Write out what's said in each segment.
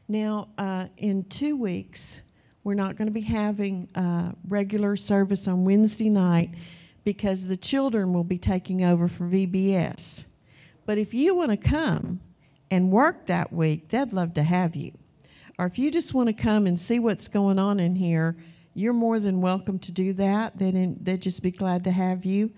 Now, in 2 weeks, we're not going to be having regular service on Wednesday night because the children will be taking over for VBS. But if you want to come and work that week, they'd love to have you. Or if you just want to come and see what's going on in here, you're more than welcome to do that. They'd just be glad to have you.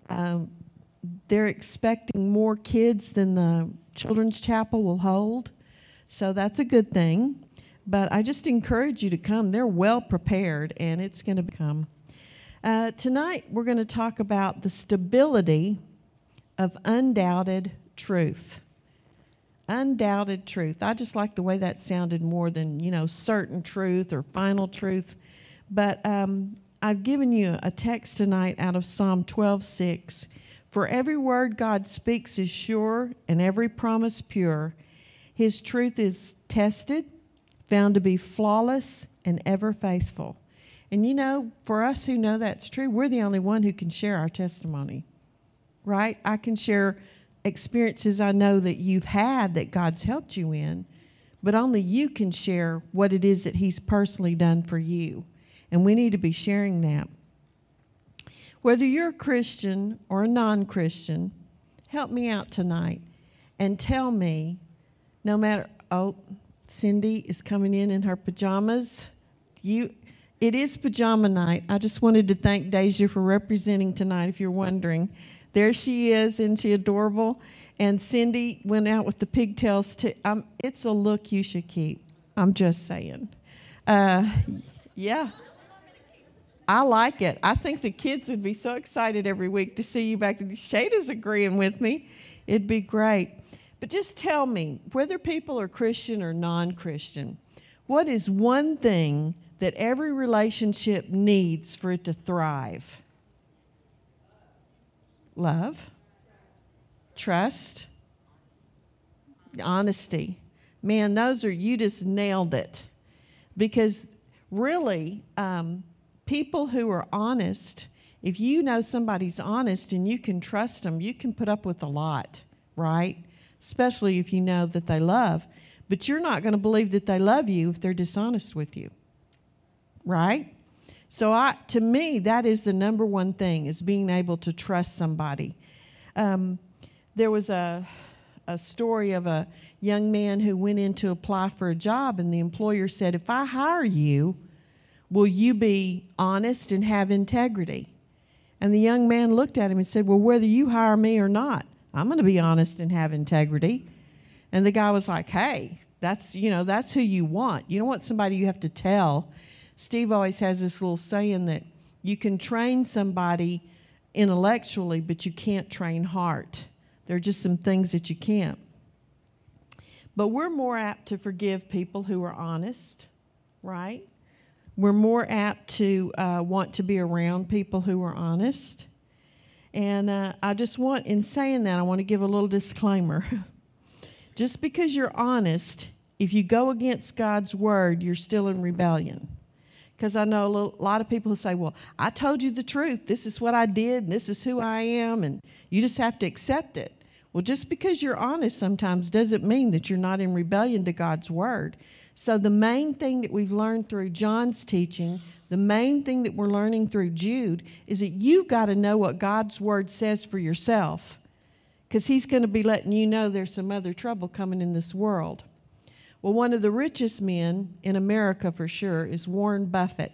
They're expecting more kids than the Children's Chapel will hold, so that's a good thing. But I just encourage you to come. They're well prepared, and it's going to come. Tonight, we're going to talk about the stability of undoubted truth. Undoubted truth. I just like the way that sounded more than, certain truth or final truth. But I've given you a text tonight out of Psalm 12:6. For every word God speaks is sure, and every promise pure. His truth is tested, found to be flawless, and ever faithful. And for us who know that's true, we're the only one who can share our testimony, right? I can share experiences I know that you've had that God's helped you in, but only you can share what it is that He's personally done for you. And we need to be sharing that. Whether you're a Christian or a non-Christian, help me out tonight and tell me, no matter, Cindy is coming in her pajamas. It is pajama night. I just wanted to thank Deja for representing tonight, if you're wondering. There she is, isn't she adorable? And Cindy went out with the pigtails too. It's a look you should keep. I'm just saying. Yeah. I like it. I think the kids would be so excited every week to see you back. Shada's agreeing with me. It'd be great. But just tell me, whether people are Christian or non-Christian, what is one thing that every relationship needs for it to thrive? Love, trust, honesty. Man, you just nailed it. Because really, people who are honest, if you know somebody's honest and you can trust them, you can put up with a lot, right? Especially if you know that they love. But you're not going to believe that they love you if they're dishonest with you, right? So to me, that is the number one thing, is being able to trust somebody. There was a story of a young man who went in to apply for a job, and the employer said, if I hire you, will you be honest and have integrity? And the young man looked at him and said, well, whether you hire me or not, I'm going to be honest and have integrity. And the guy was like, hey, that's who you want. You don't want somebody you have to tell. Steve always has this little saying that you can train somebody intellectually, but you can't train heart. There are just some things that you can't. But we're more apt to forgive people who are honest, right? We're more apt to want to be around people who are honest. And in saying that, I want to give a little disclaimer. Just because you're honest, if you go against God's word, you're still in rebellion. Because I know a lot of people who say, well, I told you the truth. This is what I did, and this is who I am, and you just have to accept it. Well, just because you're honest sometimes doesn't mean that you're not in rebellion to God's word. So the main thing that we've learned through John's teaching, the main thing that we're learning through Jude, is that you've got to know what God's word says for yourself, because He's going to be letting you know there's some other trouble coming in this world. Well, one of the richest men in America for sure is Warren Buffett.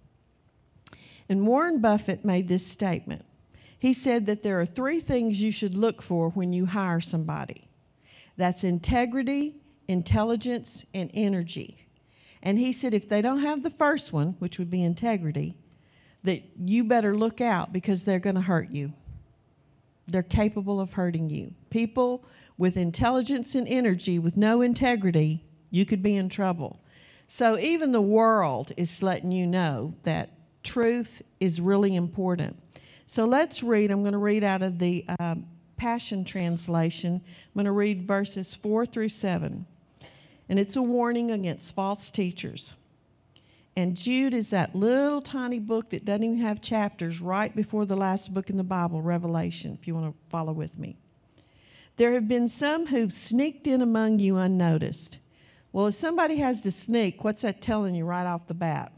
And Warren Buffett made this statement. He said that there are 3 things you should look for when you hire somebody. That's integrity, intelligence, and energy. And he said if they don't have the first one, which would be integrity, that you better look out, because they're going to hurt you. They're capable of hurting you. People with intelligence and energy with no integrity, you could be in trouble. So even the world is letting you know that truth is really important. So let's read. I'm going to read out of the Passion Translation. I'm going to read verses 4-7. And it's a warning against false teachers. And Jude is that little tiny book that doesn't even have chapters, right before the last book in the Bible, Revelation, if you want to follow with me. There have been some who've sneaked in among you unnoticed. Well, if somebody has to sneak, what's that telling you right off the bat?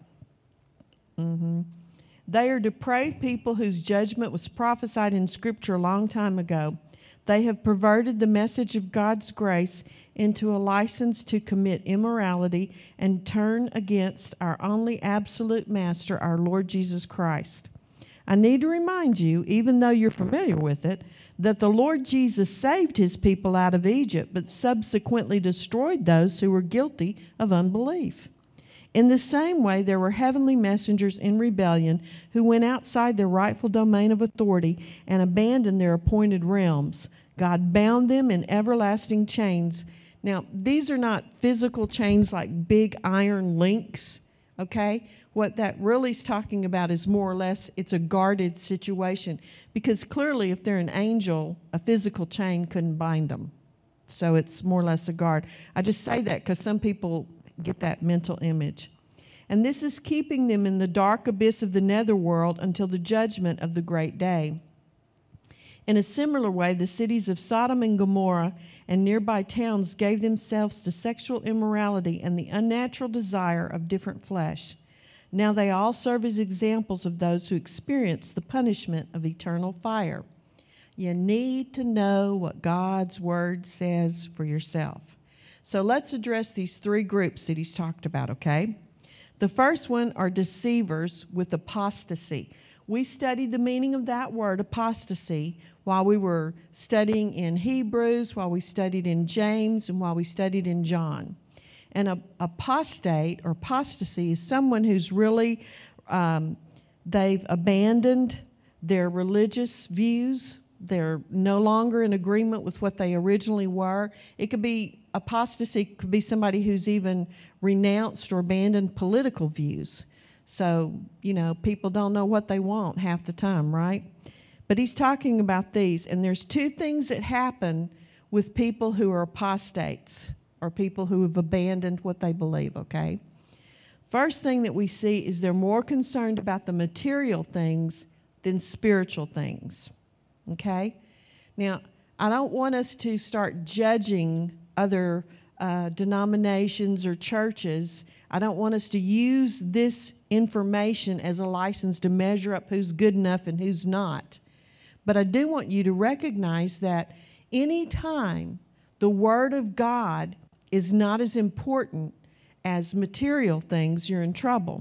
They are depraved people whose judgment was prophesied in Scripture a long time ago. They have perverted the message of God's grace into a license to commit immorality and turn against our only absolute master, our Lord Jesus Christ. I need to remind you, even though you're familiar with it, that the Lord Jesus saved his people out of Egypt, but subsequently destroyed those who were guilty of unbelief. In the same way, there were heavenly messengers in rebellion who went outside their rightful domain of authority and abandoned their appointed realms. God bound them in everlasting chains. Now, these are not physical chains like big iron links, okay? What that really is talking about is more or less it's a guarded situation, because clearly if they're an angel, a physical chain couldn't bind them. So it's more or less a guard. I just say that because some people get that mental image. And this is keeping them in the dark abyss of the netherworld until the judgment of the great day. In a similar way, the cities of Sodom and Gomorrah and nearby towns gave themselves to sexual immorality and the unnatural desire of different flesh. Now they all serve as examples of those who experience the punishment of eternal fire. You need to know what God's Word says for yourself. So let's address these three groups that he's talked about, okay? The first one are deceivers with apostasy. We studied the meaning of that word, apostasy, while we were studying in Hebrews, while we studied in James, and while we studied in John. And apostate or apostasy is someone who's really, they've abandoned their religious views. They're no longer in agreement with what they originally were. It could be apostasy, could be somebody who's even renounced or abandoned political views. So, people don't know what they want half the time, right? But he's talking about these, and there's two things that happen with people who are apostates or people who have abandoned what they believe, okay? First thing that we see is they're more concerned about the material things than spiritual things. Okay? Now, I don't want us to start judging other denominations or churches. I don't want us to use this information as a license to measure up who's good enough and who's not. But I do want you to recognize that any time the Word of God is not as important as material things, you're in trouble.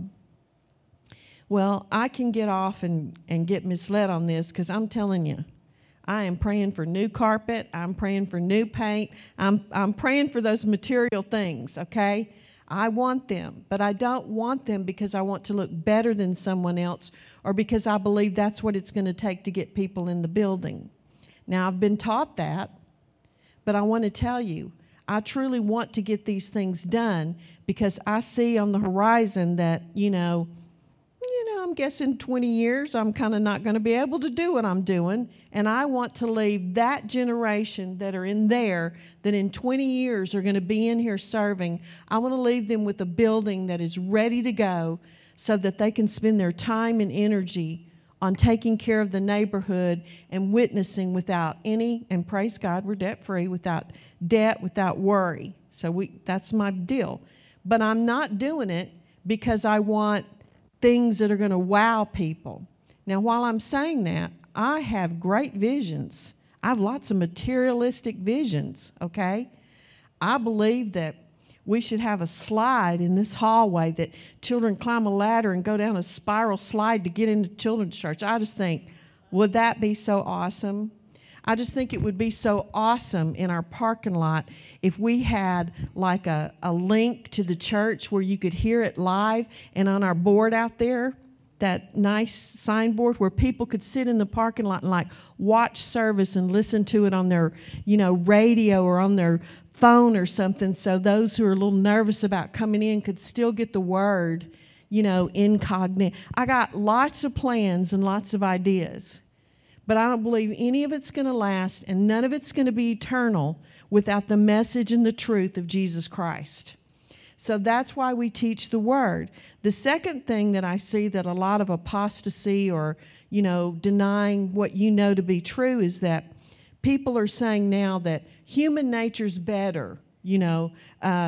Well, I can get off and get misled on this because I'm telling you, I am praying for new carpet. I'm praying for new paint. I'm praying for those material things, okay? I want them, but I don't want them because I want to look better than someone else or because I believe that's what it's going to take to get people in the building. Now, I've been taught that, but I want to tell you, I truly want to get these things done because I see on the horizon that, I'm guessing 20 years, I'm kind of not going to be able to do what I'm doing. And I want to leave that generation that are in there, that in 20 years are going to be in here serving. I want to leave them with a building that is ready to go so that they can spend their time and energy on taking care of the neighborhood and witnessing without any, and praise God, we're debt-free, without debt, without worry. So that's my deal. But I'm not doing it because I want things that are going to wow people. Now, while I'm saying that, I have great visions. I have lots of materialistic visions, okay? I believe that we should have a slide in this hallway that children climb a ladder and go down a spiral slide to get into children's church. I just think, would that be so awesome? I just think it would be so awesome in our parking lot if we had like a link to the church where you could hear it live, and on our board out there, that nice signboard where people could sit in the parking lot and like watch service and listen to it on their, radio or on their phone or something, so those who are a little nervous about coming in could still get the word, incognito. I got lots of plans and lots of ideas. But I don't believe any of it's going to last, and none of it's going to be eternal without the message and the truth of Jesus Christ. So that's why we teach the Word. The second thing that I see that a lot of apostasy or, denying what you know to be true is that people are saying now that human nature's better,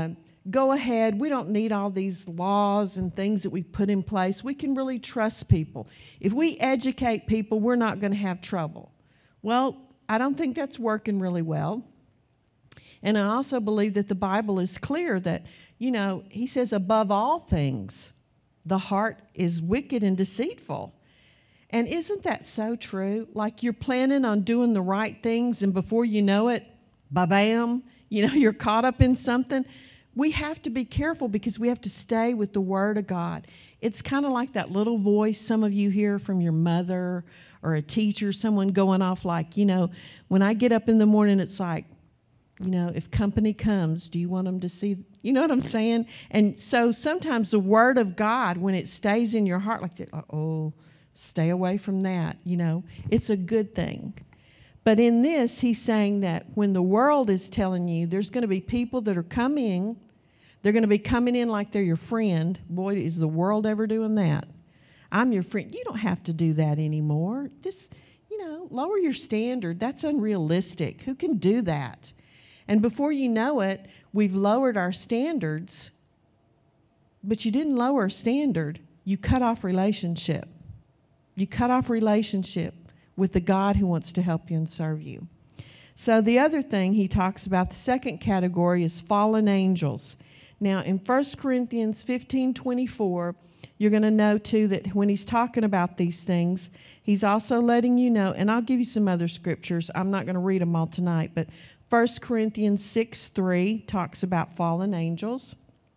go ahead. We don't need all these laws and things that we put in place. We can really trust people. If we educate people, we're not going to have trouble. Well, I don't think that's working really well. And I also believe that the Bible is clear that, he says, above all things, the heart is wicked and deceitful. And isn't that so true? Like you're planning on doing the right things, and before you know it, ba-bam, you're caught up in something. We have to be careful because we have to stay with the Word of God. It's kind of like that little voice some of you hear from your mother or a teacher, someone going off like, when I get up in the morning, it's like, if company comes, do you want them to see? You know what I'm saying? And so sometimes the Word of God, when it stays in your heart like that, stay away from that, it's a good thing. But in this, he's saying that when the world is telling you there's going to be people that are coming, they're going to be coming in like they're your friend. Boy, is the world ever doing that. I'm your friend. You don't have to do that anymore. Just, lower your standard. That's unrealistic. Who can do that? And before you know it, we've lowered our standards, but you didn't lower a standard. You cut off relationship. You cut off relationship with the God who wants to help you and serve you. So the other thing he talks about, the second category, is fallen angels. Now, in 1 Corinthians 15:24, you're going to know, too, that when he's talking about these things, he's also letting you know, and I'll give you some other scriptures. I'm not going to read them all tonight, but 1 Corinthians 6:3 talks about fallen angels.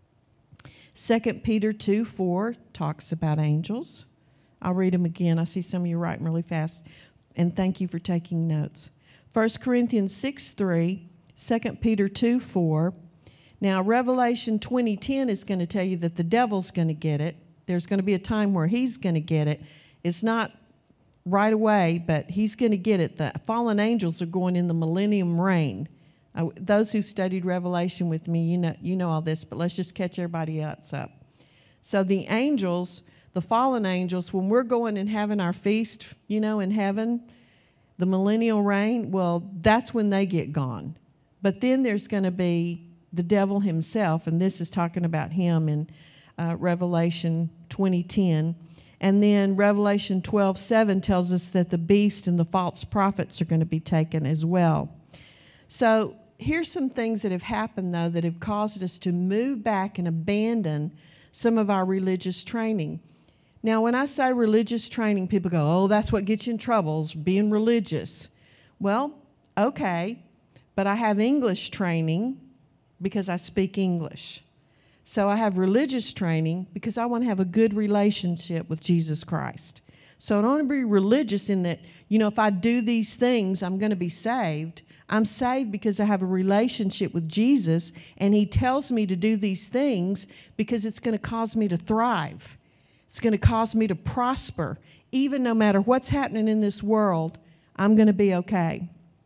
2 Peter 2:4 talks about angels. I'll read them again. I see some of you writing really fast, and thank you for taking notes. 1 Corinthians 6:3, 2 Peter 2:4. Now, Revelation 20:10 is going to tell you that the devil's going to get it. There's going to be a time where he's going to get it. It's not right away, but he's going to get it. The fallen angels are going in the millennium reign. Those who studied Revelation with me, you know all this, but let's just catch everybody else up. So the angels, the fallen angels, when we're going and having our feast, in heaven, the millennial reign, well, that's when they get gone. But then there's going to be the devil himself, and this is talking about him in Revelation 20:10. And then Revelation 12:7 tells us that the beast and the false prophets are going to be taken as well. So here's some things that have happened, though, that have caused us to move back and abandon some of our religious training. Now, when I say religious training, people go, that's what gets you in trouble, is being religious. Well, okay, but I have English training because I speak English. So I have religious training because I want to have a good relationship with Jesus Christ. So I don't want to be religious in that, if I do these things, I'm going to be saved. I'm saved because I have a relationship with Jesus, and he tells me to do these things because it's going to cause me to thrive. It's going to cause me to prosper. Even no matter what's happening in this world, I'm going to be okay.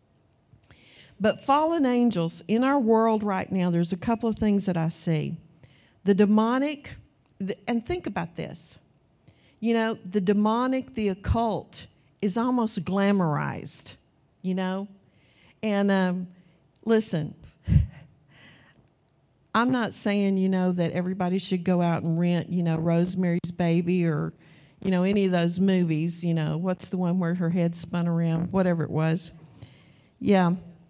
But fallen angels, in our world right now, there's a couple of things that I see. The demonic, and think about this. The demonic, the occult, is almost glamorized, And listen, I'm not saying, that everybody should go out and rent, Rosemary's Baby or, any of those movies, what's the one where her head spun around, whatever it was. Yeah,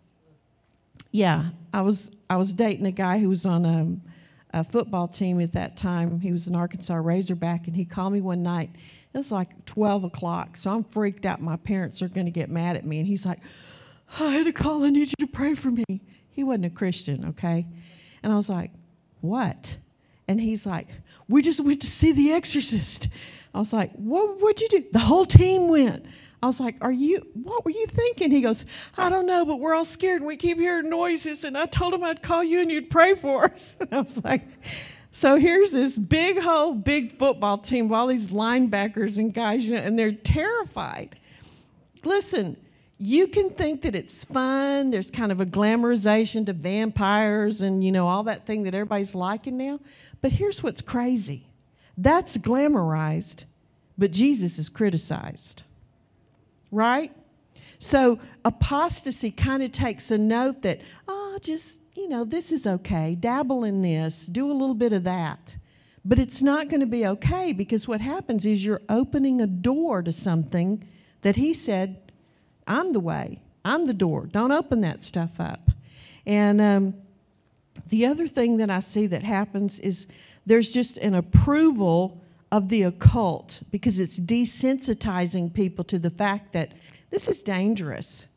I was dating a guy who was on a football team at that time. He was an Arkansas Razorback, and he called me one night. It was like 12 o'clock, so I'm freaked out. My parents are going to get mad at me. And he's like, I had a call. I need you to pray for me. He wasn't a Christian, okay? And I was like, what? And he's like, we just went to see The Exorcist. I was like, what'd you do? The whole team went. I was like, what were you thinking? He goes, I don't know, but we're all scared and we keep hearing noises, and I told him I'd call you and you'd pray for us. And I was like, so here's this big football team of all these linebackers and guys, and they're terrified. Listen, you can think that it's fun. There's kind of a glamorization to vampires and, all that thing that everybody's liking now. But here's what's crazy. That's glamorized, but Jesus is criticized. Right? So apostasy kind of takes a note that, just, this is okay. Dabble in this. Do a little bit of that. But it's not going to be okay, because what happens is you're opening a door to something that he said, I'm the way. I'm the door. Don't open that stuff up. And the other thing that I see that happens is there's just an approval of the occult, because it's desensitizing people to the fact that this is dangerous.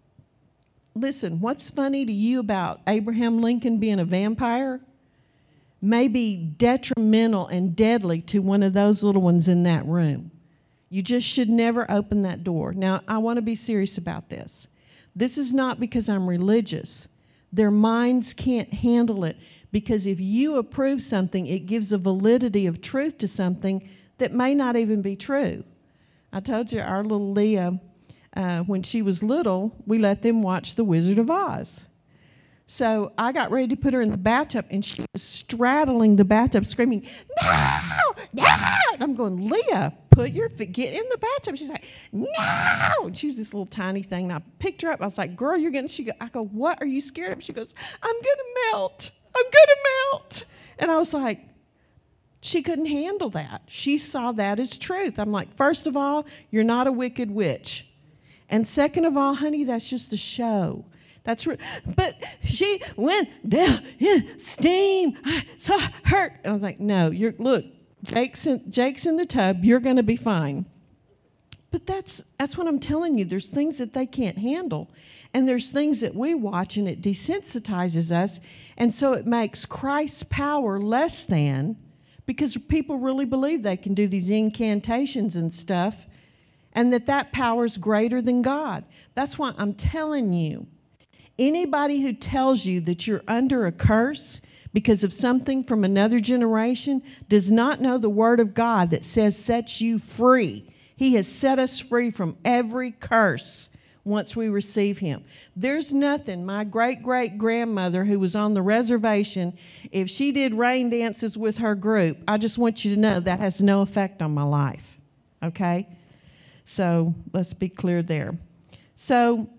Listen, what's funny to you about Abraham Lincoln being a vampire may be detrimental and deadly to one of those little ones in that room. You just should never open that door. Now, I want to be serious about this. This is not because I'm religious. Their minds can't handle it, because if you approve something, it gives a validity of truth to something that may not even be true. I told you our little Leah, when she was little, we let them watch The Wizard of Oz. So I got ready to put her in the bathtub, and she was straddling the bathtub, screaming, "No! No!" And I'm going, "Leah, get in the bathtub." She's like, "No!" And she was this little tiny thing, and I picked her up. I was like, "Girl, you're getting..." I go, "What are you scared of?" She goes, "I'm going to melt. I'm going to melt." And I was like, she couldn't handle that. She saw that as truth. I'm like, first of all, you're not a wicked witch. And second of all, honey, that's just a show. That's real. But she went down in steam. I saw her. I was like, no, look, Jake's in the tub. You're going to be fine. But that's what I'm telling you. There's things that they can't handle. And there's things that we watch, and it desensitizes us. And so it makes Christ's power less than, because people really believe they can do these incantations and stuff, and that power is greater than God. That's why I'm telling you, anybody who tells you that you're under a curse because of something from another generation does not know the Word of God that says sets you free. He has set us free from every curse once we receive Him. There's nothing. My great-great-grandmother, who was on the reservation, if she did rain dances with her group, I just want you to know that has no effect on my life. Okay? So let's be clear there. So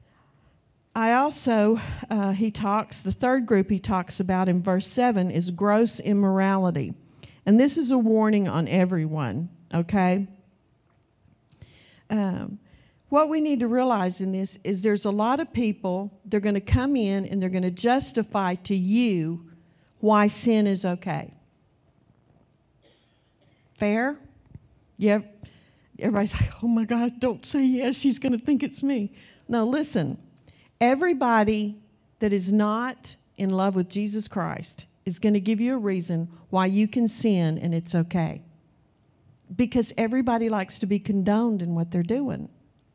I also, the third group he talks about in verse 7 is gross immorality. And this is a warning on everyone, okay? What we need to realize in this is there's a lot of people, they're going to come in and they're going to justify to you why sin is okay. Fair? Yep. Everybody's like, oh my God, don't say yes, she's going to think it's me. No, listen. Everybody that is not in love with Jesus Christ is going to give you a reason why you can sin and it's okay. Because everybody likes to be condoned in what they're doing.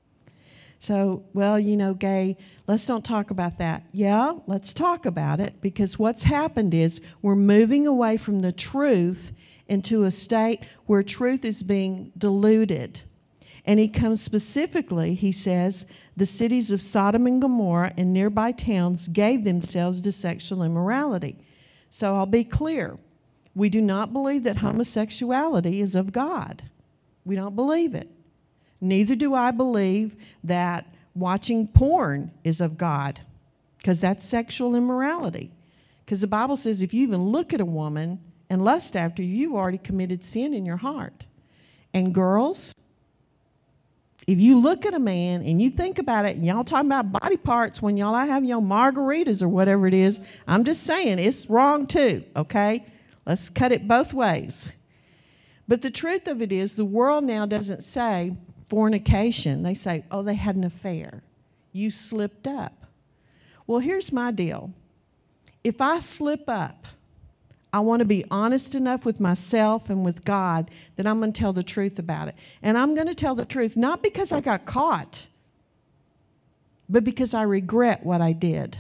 So, well, gay, let's don't talk about that. Yeah, let's talk about it, because what's happened is we're moving away from the truth into a state where truth is being diluted. And he comes specifically, he says, the cities of Sodom and Gomorrah and nearby towns gave themselves to sexual immorality. So I'll be clear. We do not believe that homosexuality is of God. We don't believe it. Neither do I believe that watching porn is of God, because that's sexual immorality. Because the Bible says if you even look at a woman and lust after her, you've already committed sin in your heart. And girls, if you look at a man and you think about it, and y'all talking about body parts when y'all have your margaritas or whatever it is, I'm just saying it's wrong too, okay? Let's cut it both ways. But the truth of it is, the world now doesn't say fornication. They say, oh, they had an affair. You slipped up. Well, here's my deal. If I slip up, I want to be honest enough with myself and with God that I'm going to tell the truth about it. And I'm going to tell the truth not because I got caught, but because I regret what I did.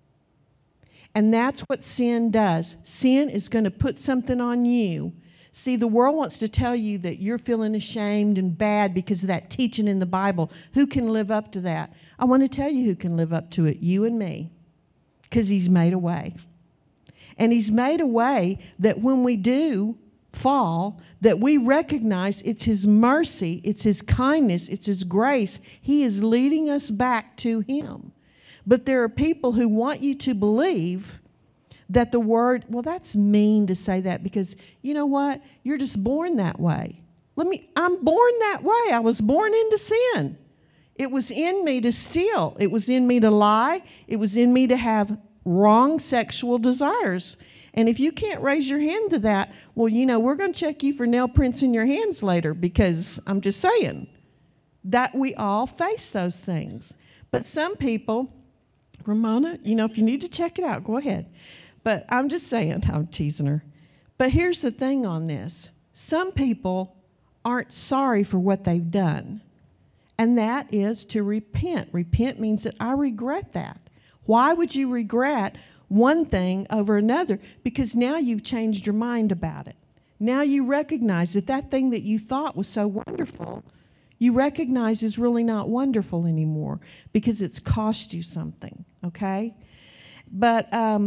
And that's what sin does. Sin is going to put something on you. See, the world wants to tell you that you're feeling ashamed and bad because of that teaching in the Bible. Who can live up to that? I want to tell you who can live up to it, you and me, because He's made a way. And He's made a way that when we do fall, that we recognize it's His mercy, it's His kindness, it's His grace. He is leading us back to Him. But there are people who want you to believe that the word, well, that's mean to say that because you know what? You're just born that way. I'm born that way. I was born into sin. It was in me to steal. It was in me to lie. It was in me to have wrong sexual desires. And if you can't raise your hand to that, well, we're going to check you for nail prints in your hands later, because I'm just saying that we all face those things. But some people, Ramona, if you need to check it out, go ahead. But I'm just saying, I'm teasing her. But here's the thing on this. Some people aren't sorry for what they've done. And that is to repent. Repent means that I regret that. Why would you regret one thing over another? Because now you've changed your mind about it. Now you recognize that that thing that you thought was so wonderful, you recognize is really not wonderful anymore because it's cost you something, okay? But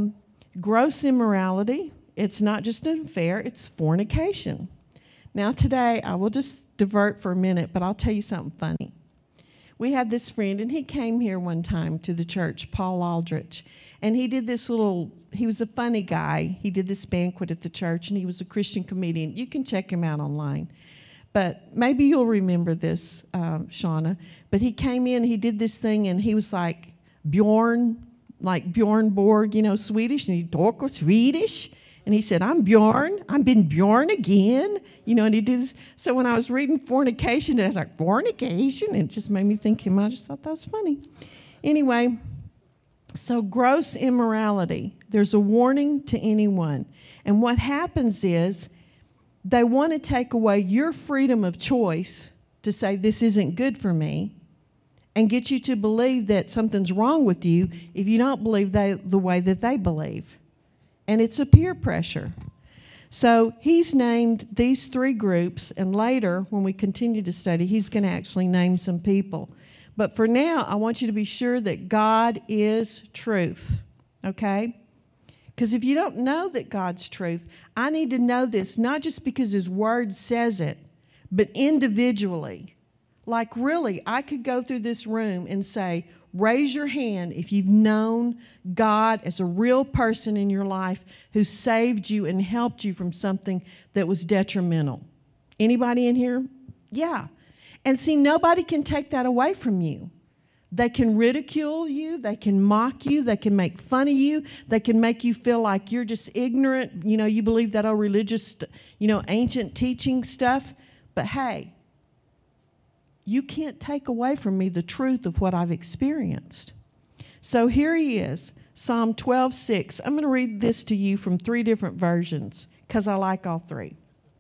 gross immorality, it's not just an affair, it's fornication. Now today, I will just divert for a minute, but I'll tell you something funny. We had this friend, and he came here one time to the church, Paul Aldrich, and he did this he was a funny guy. He did this banquet at the church, and he was a Christian comedian. You can check him out online. But maybe you'll remember this, Shauna. But he came in, he did this thing, and he was like Bjorn Borg, Swedish, and he talked Swedish. And he said, I'm Bjorn. I've been Bjorn again. And he did this. So when I was reading fornication, I was like, fornication? And it just made me think him. I just thought that was funny. Anyway, so gross immorality. There's a warning to anyone. And what happens is they want to take away your freedom of choice to say this isn't good for me and get you to believe that something's wrong with you if you don't believe the way that they believe. And it's a peer pressure. So he's named these three groups, and later, when we continue to study, he's going to actually name some people. But for now, I want you to be sure that God is truth, okay? Because if you don't know that God's truth, I need to know this, not just because His Word says it, but individually. Like really, I could go through this room and say, raise your hand if you've known God as a real person in your life who saved you and helped you from something that was detrimental. Anybody in here? Yeah. And see, nobody can take that away from you. They can ridicule you. They can mock you. They can make fun of you. They can make you feel like you're just ignorant. You believe that old religious, ancient teaching stuff. But hey, you can't take away from me the truth of what I've experienced. So here he is, Psalm 12:6. I'm going to read this to you from 3 different versions because I like all 3.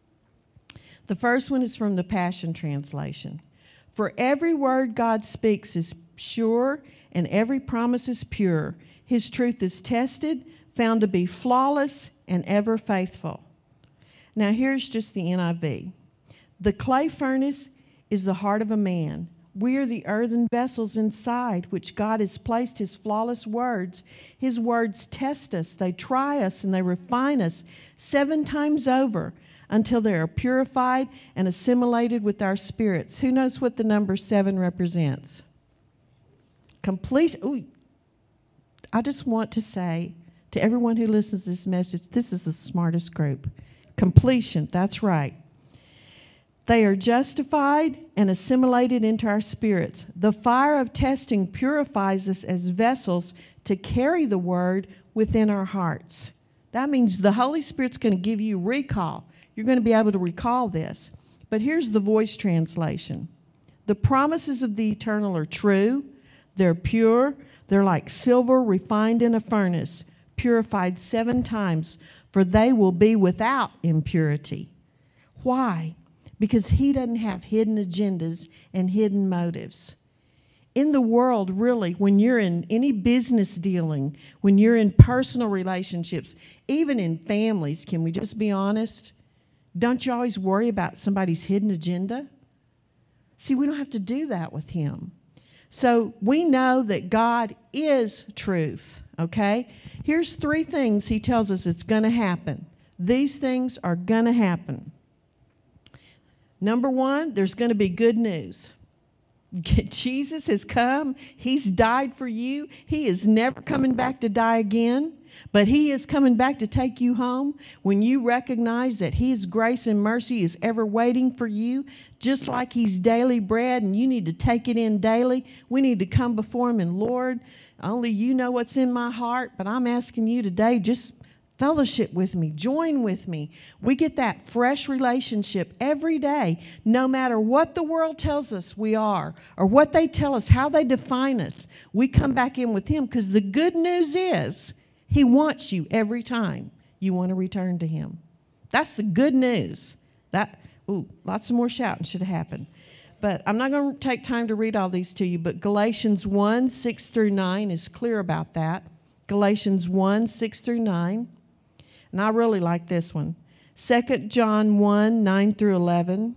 The first one is from the Passion Translation. For every word God speaks is sure, and every promise is pure. His truth is tested, found to be flawless, and ever faithful. Now here's just the NIV. The clay furnace is the heart of a man. We are the earthen vessels inside, which God has placed His flawless words. His words test us, they try us, and they refine us 7 times over until they are purified and assimilated with our spirits. Who knows what the number 7 represents? Complete. Ooh, I just want to say to everyone who listens to this message, this is the smartest group. Completion, that's right. They are justified and assimilated into our spirits. The fire of testing purifies us as vessels to carry the word within our hearts. That means the Holy Spirit's going to give you recall. You're going to be able to recall this. But here's the Voice translation. The promises of the eternal are true. They're pure. They're like silver refined in a furnace, purified 7 times, for they will be without impurity. Why? Because He doesn't have hidden agendas and hidden motives. In the world, really, when you're in any business dealing, when you're in personal relationships, even in families, can we just be honest? Don't you always worry about somebody's hidden agenda? See, we don't have to do that with Him. So we know that God is truth, okay? Here's 3 things He tells us it's going to happen. These things are going to happen. Number 1, there's going to be good news. Jesus has come. He's died for you. He is never coming back to die again, but He is coming back to take you home. When you recognize that His grace and mercy is ever waiting for you, just like He's daily bread and you need to take it in daily, we need to come before Him and, Lord, only You know what's in my heart, but I'm asking You today, just fellowship with me, join with me. We get that fresh relationship every day, no matter what the world tells us we are or what they tell us, how they define us. We come back in with Him because the good news is He wants you every time you want to return to Him. That's the good news. Lots of more shouting should have happened. But I'm not going to take time to read all these to you, but Galatians 1, 6 through 9 is clear about that. Galatians 1, 6 through 9. And I really like this one. 2 John 1, 9 through 11.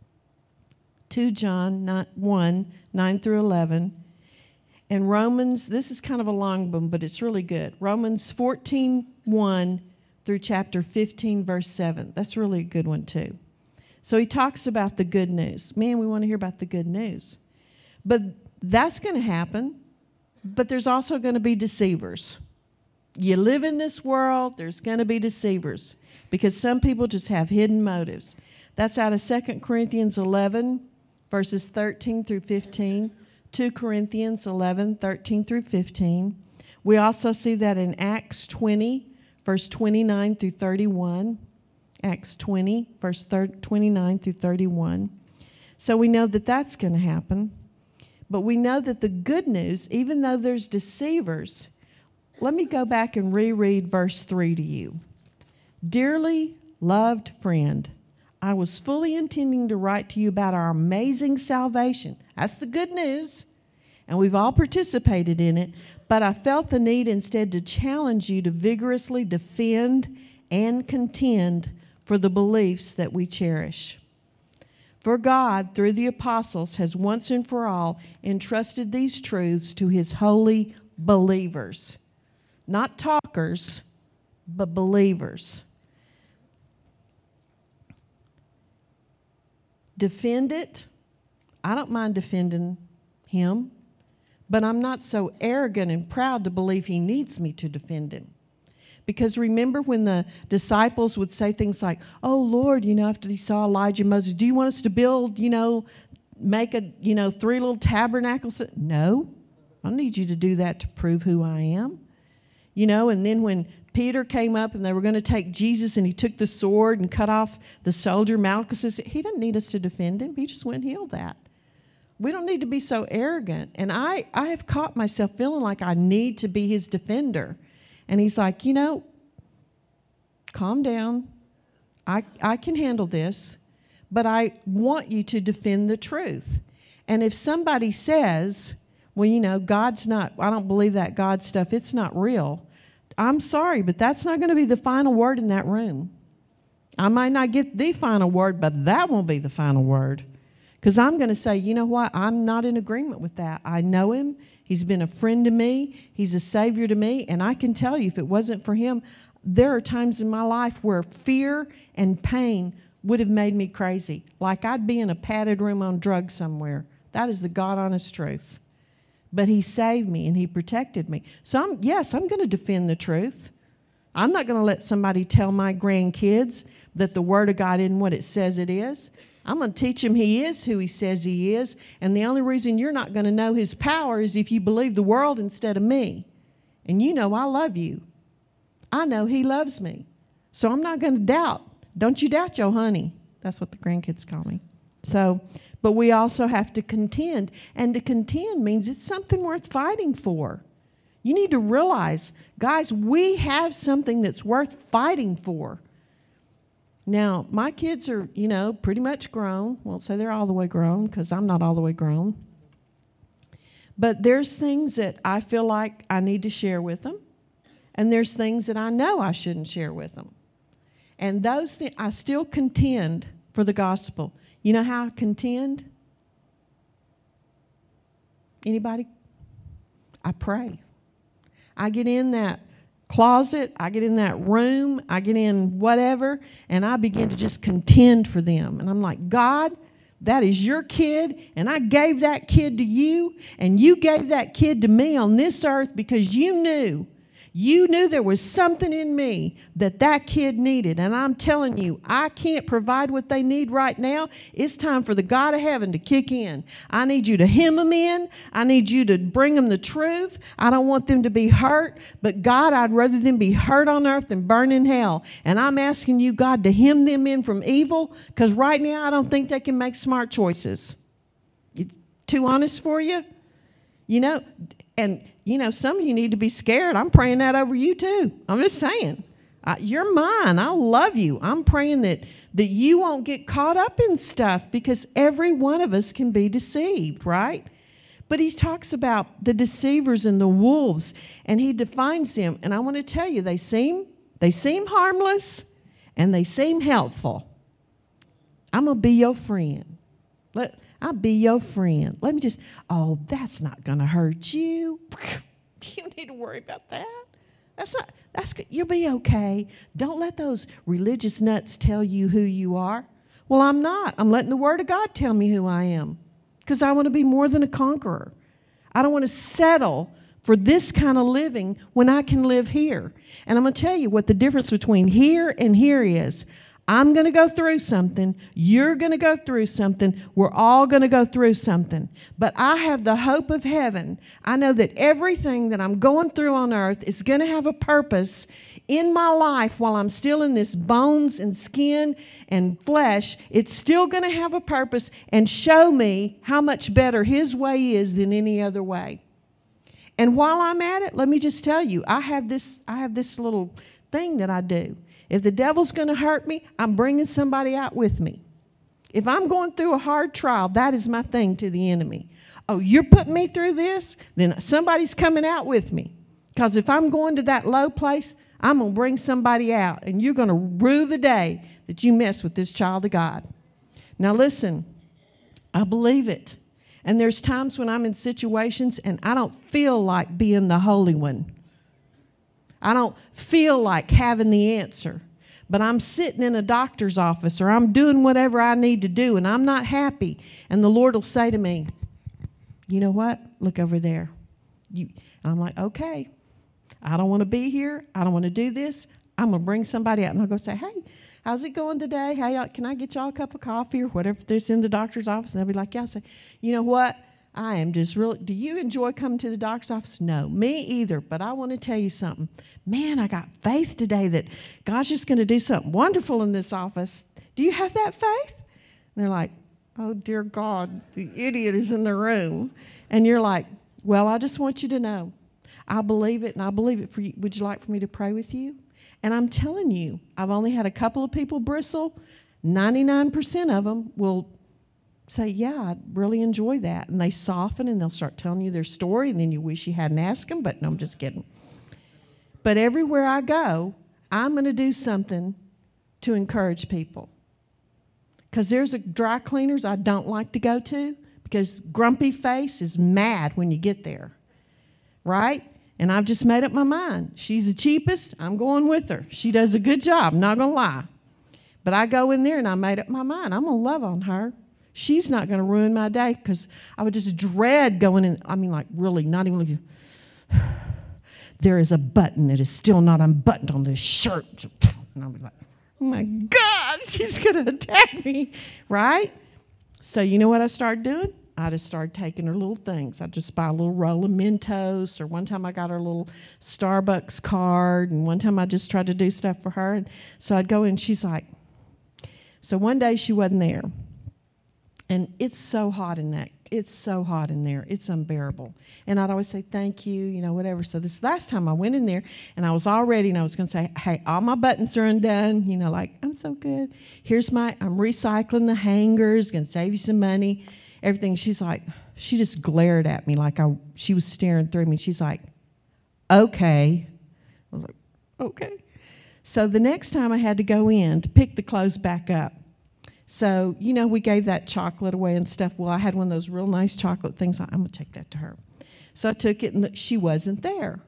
2 John 1, 9 through 11. And Romans, this is kind of a long one, but it's really good. Romans 14, 1 through chapter 15, verse 7. That's really a good one too. So he talks about the good news. Man, we want to hear about the good news. But that's going to happen. But there's also going to be deceivers. You live in this world, there's going to be deceivers because some people just have hidden motives. That's out of 2 Corinthians 11, verses 13 through 15. 2 Corinthians 11, 13 through 15. We also see that in Acts 20, verse 29 through 31. Acts 20, verse 29 through 31. So we know that that's going to happen. But we know that the good news, even though there's deceivers, let me go back and reread verse 3 to you. Dearly loved friend, I was fully intending to write to you about our amazing salvation. That's the good news, and we've all participated in it, but I felt the need instead to challenge you to vigorously defend and contend for the beliefs that we cherish. For God, through the apostles, has once and for all entrusted these truths to His holy believers. Not talkers, but believers. Defend it. I don't mind defending Him, but I'm not so arrogant and proud to believe He needs me to defend Him. Because remember when the disciples would say things like, oh, Lord, after they saw Elijah and Moses, do you want us to build, make 3 little tabernacles? No, I don't need you to do that to prove who I am. And then when Peter came up and they were going to take Jesus and he took the sword and cut off the soldier Malchus, he didn't need us to defend him. He just went and healed that. We don't need to be so arrogant. And I have caught myself feeling like I need to be His defender. And He's like, calm down. I can handle this, but I want you to defend the truth. And if somebody says, well, God's not, I don't believe that God stuff, it's not real. I'm sorry, but that's not going to be the final word in that room. I might not get the final word, but that won't be the final word. Because I'm going to say, you know what? I'm not in agreement with that. I know Him. He's been a friend to me. He's a Savior to me. And I can tell you, if it wasn't for Him, there are times in my life where fear and pain would have made me crazy. Like I'd be in a padded room on drugs somewhere. That is the God-honest truth. But He saved me and He protected me. So I'm going to defend the truth. I'm not going to let somebody tell my grandkids that the Word of God isn't what it says it is. I'm going to teach them He is who He says He is. And the only reason you're not going to know His power is if you believe the world instead of me. And I love you. I know He loves me. So I'm not going to doubt. Don't you doubt your honey. That's what the grandkids call me. So, but we also have to contend. And to contend means it's something worth fighting for. You need to realize, guys, we have something that's worth fighting for. Now, my kids are, pretty much grown. Won't say they're all the way grown because I'm not all the way grown. But there's things that I feel like I need to share with them. And there's things that I know I shouldn't share with them. And those things, I still contend for the gospel. You know how I contend? Anybody? I pray. I get in that closet, I get in that room, I get in whatever, and I begin to just contend for them. And I'm like, God, That is your kid, and I gave that kid to you, and you gave that kid to me on this earth because you knew there was something in me that kid needed. And I'm telling you, I can't provide what they need right now. It's time for the God of heaven to kick in. I need you to hem them in. I need you to bring them the truth. I don't want them to be hurt. But God, I'd rather them be hurt on earth than burn in hell. And I'm asking you, God, to hem them in from evil, because right now I don't think they can make smart choices. Too honest for you? And some of you need to be scared. I'm praying that over you too. I'm just saying. You're mine. I love you. I'm praying that you won't get caught up in stuff, because every one of us can be deceived, right? But he talks about the deceivers and the wolves, and he defines them. And I want to tell you, they seem harmless and they seem helpful. I'm going to be your friend. I'll be your friend. Let me that's not going to hurt you. You need to worry about that. That's good. You'll be okay. Don't let those religious nuts tell you who you are. Well, I'm not. I'm letting the Word of God tell me who I am, because I want to be more than a conqueror. I don't want to settle for this kind of living when I can live here. And I'm going to tell you what the difference between here and here is. I'm going to go through something. You're going to go through something. We're all going to go through something. But I have the hope of heaven. I know that everything that I'm going through on earth is going to have a purpose in my life while I'm still in this bones and skin and flesh. It's still going to have a purpose and show me how much better His way is than any other way. And while I'm at it, let me just tell you, I have this little thing that I do. If the devil's going to hurt me, I'm bringing somebody out with me. If I'm going through a hard trial, that is my thing to the enemy. Oh, you're putting me through this? Then somebody's coming out with me. Because if I'm going to that low place, I'm going to bring somebody out. And you're going to rue the day that you mess with this child of God. Now listen, I believe it. And there's times when I'm in situations and I don't feel like being the holy one. I don't feel like having the answer, but I'm sitting in a doctor's office or I'm doing whatever I need to do and I'm not happy. And the Lord will say to me, you know what? Look over there. And I'm like, okay, I don't want to be here. I don't want to do this. I'm going to bring somebody out. And I'll go say, hey, how's it going today? Hey, can I get y'all a cup of coffee or whatever there's in the doctor's office? And they'll be like, yeah. I'll say, you know what? I am just really, do you enjoy coming to the doctor's office? No, me either. But I want to tell you something. Man, I got faith today that God's just going to do something wonderful in this office. Do you have that faith? And they're like, oh, dear God, the idiot is in the room. And you're like, well, I just want you to know, I believe it, and I believe it for you. Would you like for me to pray with you? And I'm telling you, I've only had a couple of people bristle. 99% of them will say, yeah, I really enjoy that. And they soften and they'll start telling you their story, and then you wish you hadn't asked them, but no, I'm just kidding. But everywhere I go, I'm going to do something to encourage people. Because there's dry cleaners I don't like to go to, because grumpy face is mad when you get there, right? And I've just made up my mind. She's the cheapest. I'm going with her. She does a good job, not going to lie. But I go in there and I made up my mind. I'm going to love on her. She's not going to ruin my day, because I would just dread going in. I mean, like, really, not even looking. There is a button that is still not unbuttoned on this shirt. And I'll be like, oh, my God, she's going to attack me, right? So you know what I started doing? I just started taking her little things. I just buy a little roll of Mentos, or one time I got her a little Starbucks card, and one time I just tried to do stuff for her. And so I'd go in, and she's like, so one day she wasn't there. And it's so hot in that. It's so hot in there. It's unbearable. And I'd always say, thank you, whatever. So this last time I went in there, and I was all ready, and I was going to say, hey, all my buttons are undone. Like, I'm so good. I'm recycling the hangers, going to save you some money, everything. She's like, she just glared at me like she was staring through me. She's like, okay. I was like, okay. So the next time I had to go in to pick the clothes back up. So, we gave that chocolate away and stuff. Well, I had one of those real nice chocolate things. I'm going to take that to her. So I took it, and she wasn't there.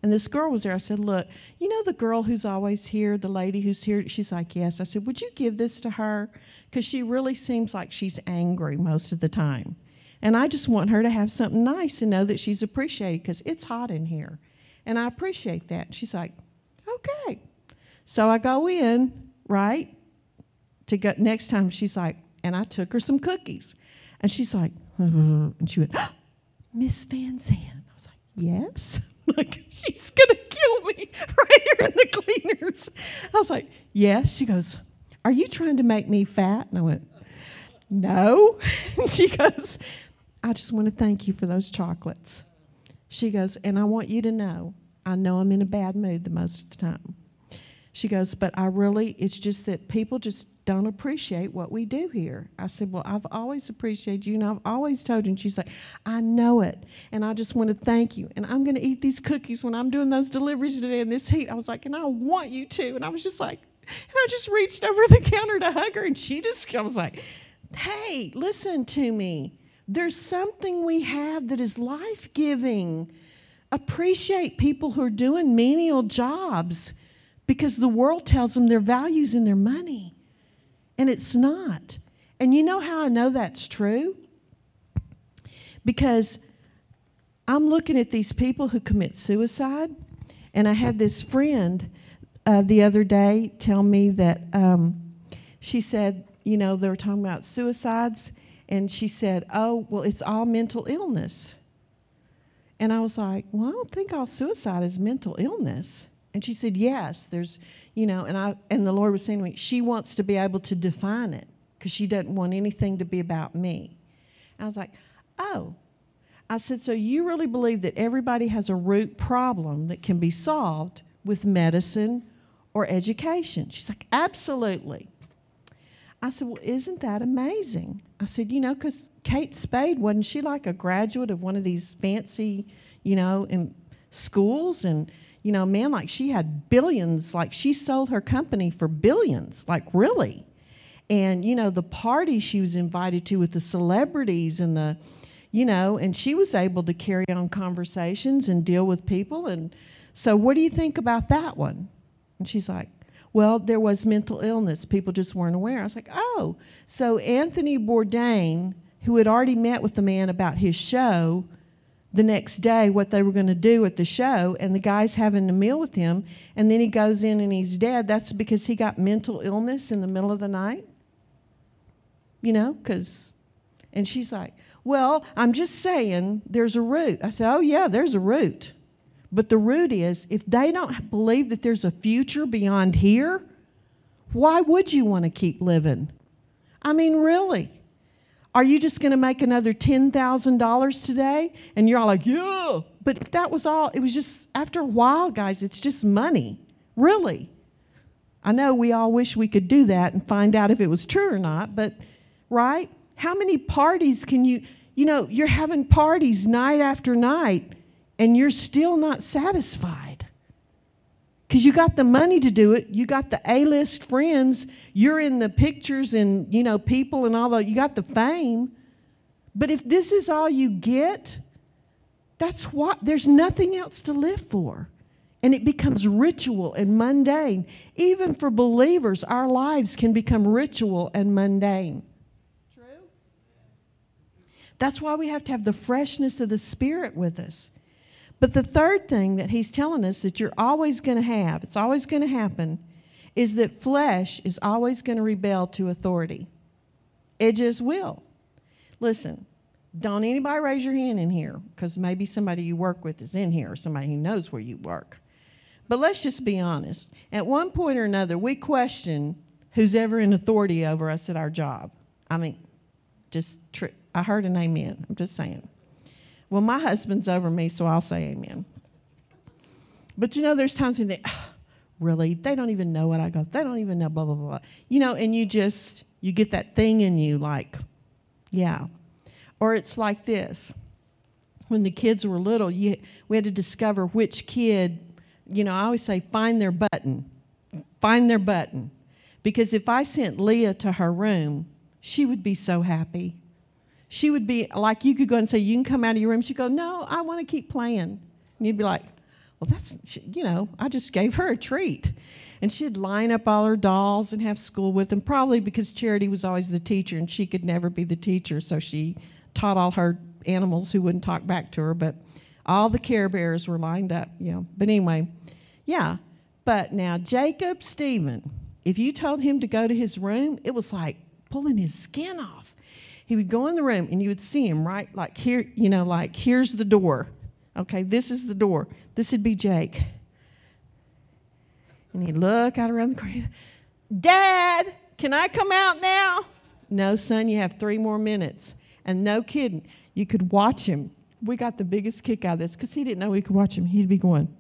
And this girl was there. I said, look, you know the girl who's always here, the lady who's here? She's like, yes. I said, would you give this to her? Because she really seems like she's angry most of the time. And I just want her to have something nice and know that she's appreciated because it's hot in here. And I appreciate that. And she's like, okay. So I go in, right, to go next time. She's like, and I took her some cookies. And she's like, and she went, oh, Miss Van Zandt. I was like, yes. Like, she's going to kill me right here in the cleaners. I was like, yes. She goes, are you trying to make me fat? And I went, no. And she goes, I just want to thank you for those chocolates. She goes, and I want you to know, I know I'm in a bad mood the most of the time. She goes, but it's just that people just don't appreciate what we do here. I said, well, I've always appreciated you, and I've always told you. And she's like, I know it, and I just want to thank you. And I'm going to eat these cookies when I'm doing those deliveries today in this heat. I was like, and I want you to. And I was just like, and I just reached over the counter to hug her, and I was like, hey, listen to me. There's something we have that is life-giving. Appreciate people who are doing menial jobs because the world tells them their value's in their money. And it's not. And you know how I know that's true? Because I'm looking at these people who commit suicide, and I had this friend the other day tell me that she said, they were talking about suicides, and she said, oh, well, it's all mental illness. And I was like, well, I don't think all suicide is mental illness. And she said, yes, there's, and the Lord was saying to me, she wants to be able to define it because she doesn't want anything to be about me. I was like, oh. I said, so you really believe that everybody has a root problem that can be solved with medicine or education? She's like, absolutely. I said, well, isn't that amazing? I said, because Kate Spade, wasn't she like a graduate of one of these fancy, in schools? And, man, like she had billions, like she sold her company for billions, like really. And, the party she was invited to with the celebrities and and she was able to carry on conversations and deal with people. And so what do you think about that one? And she's like, well, there was mental illness. People just weren't aware. I was like, oh. So Anthony Bourdain, who had already met with the man about his show, the next day what they were going to do at the show, and the guy's having a meal with him, and then he goes in and he's dead. That's because he got mental illness in the middle of the night. And she's like, well, I'm just saying there's a root. I said, oh, yeah, there's a root. But the root is, if they don't believe that there's a future beyond here, why would you want to keep living? I mean, really? Are you just going to make another $10,000 today? And you're all like, yeah. But if that was all, it was just, after a while, guys, it's just money. Really. I know we all wish we could do that and find out if it was true or not, but, right? How many parties can you're having parties night after night, and you're still not satisfied because you got the money to do it. You got the A-list friends. You're in the pictures and, people and all that. You got the fame. But if this is all you get, there's nothing else to live for. And it becomes ritual and mundane. Even for believers, our lives can become ritual and mundane. True? That's why we have to have the freshness of the Spirit with us. But the third thing that he's telling us that you're always going to have, it's always going to happen, is that flesh is always going to rebel to authority. It just will. Listen, don't anybody raise your hand in here, because maybe somebody you work with is in here, or somebody who knows where you work. But let's just be honest. At one point or another, we question who's ever in authority over us at our job. I mean, I heard an amen. I'm just saying. Well, my husband's over me, so I'll say amen. But there's times when really, they don't even know what I go. They don't even know, blah, blah, blah. And you get that thing in you like, yeah. Or it's like this. When the kids were little, we had to discover which kid, I always say, find their button. Find their button. Because if I sent Leah to her room, she would be so happy. She would be like, you could go and say, you can come out of your room. She'd go, no, I want to keep playing. And you'd be like, Well, I just gave her a treat. And she'd line up all her dolls and have school with them, probably because Charity was always the teacher and she could never be the teacher, so she taught all her animals who wouldn't talk back to her, but all the Care Bears were lined up, But anyway, yeah. But now Jacob Stephen, if you told him to go to his room, it was like pulling his skin off. He would go in the room and you would see him, right? Like here, like here's the door. Okay, this is the door. This would be Jake. And he'd look out around the corner. Dad, can I come out now? No, son, you have 3 more minutes. And no kidding, you could watch him. We got the biggest kick out of this because he didn't know we could watch him. He'd be going,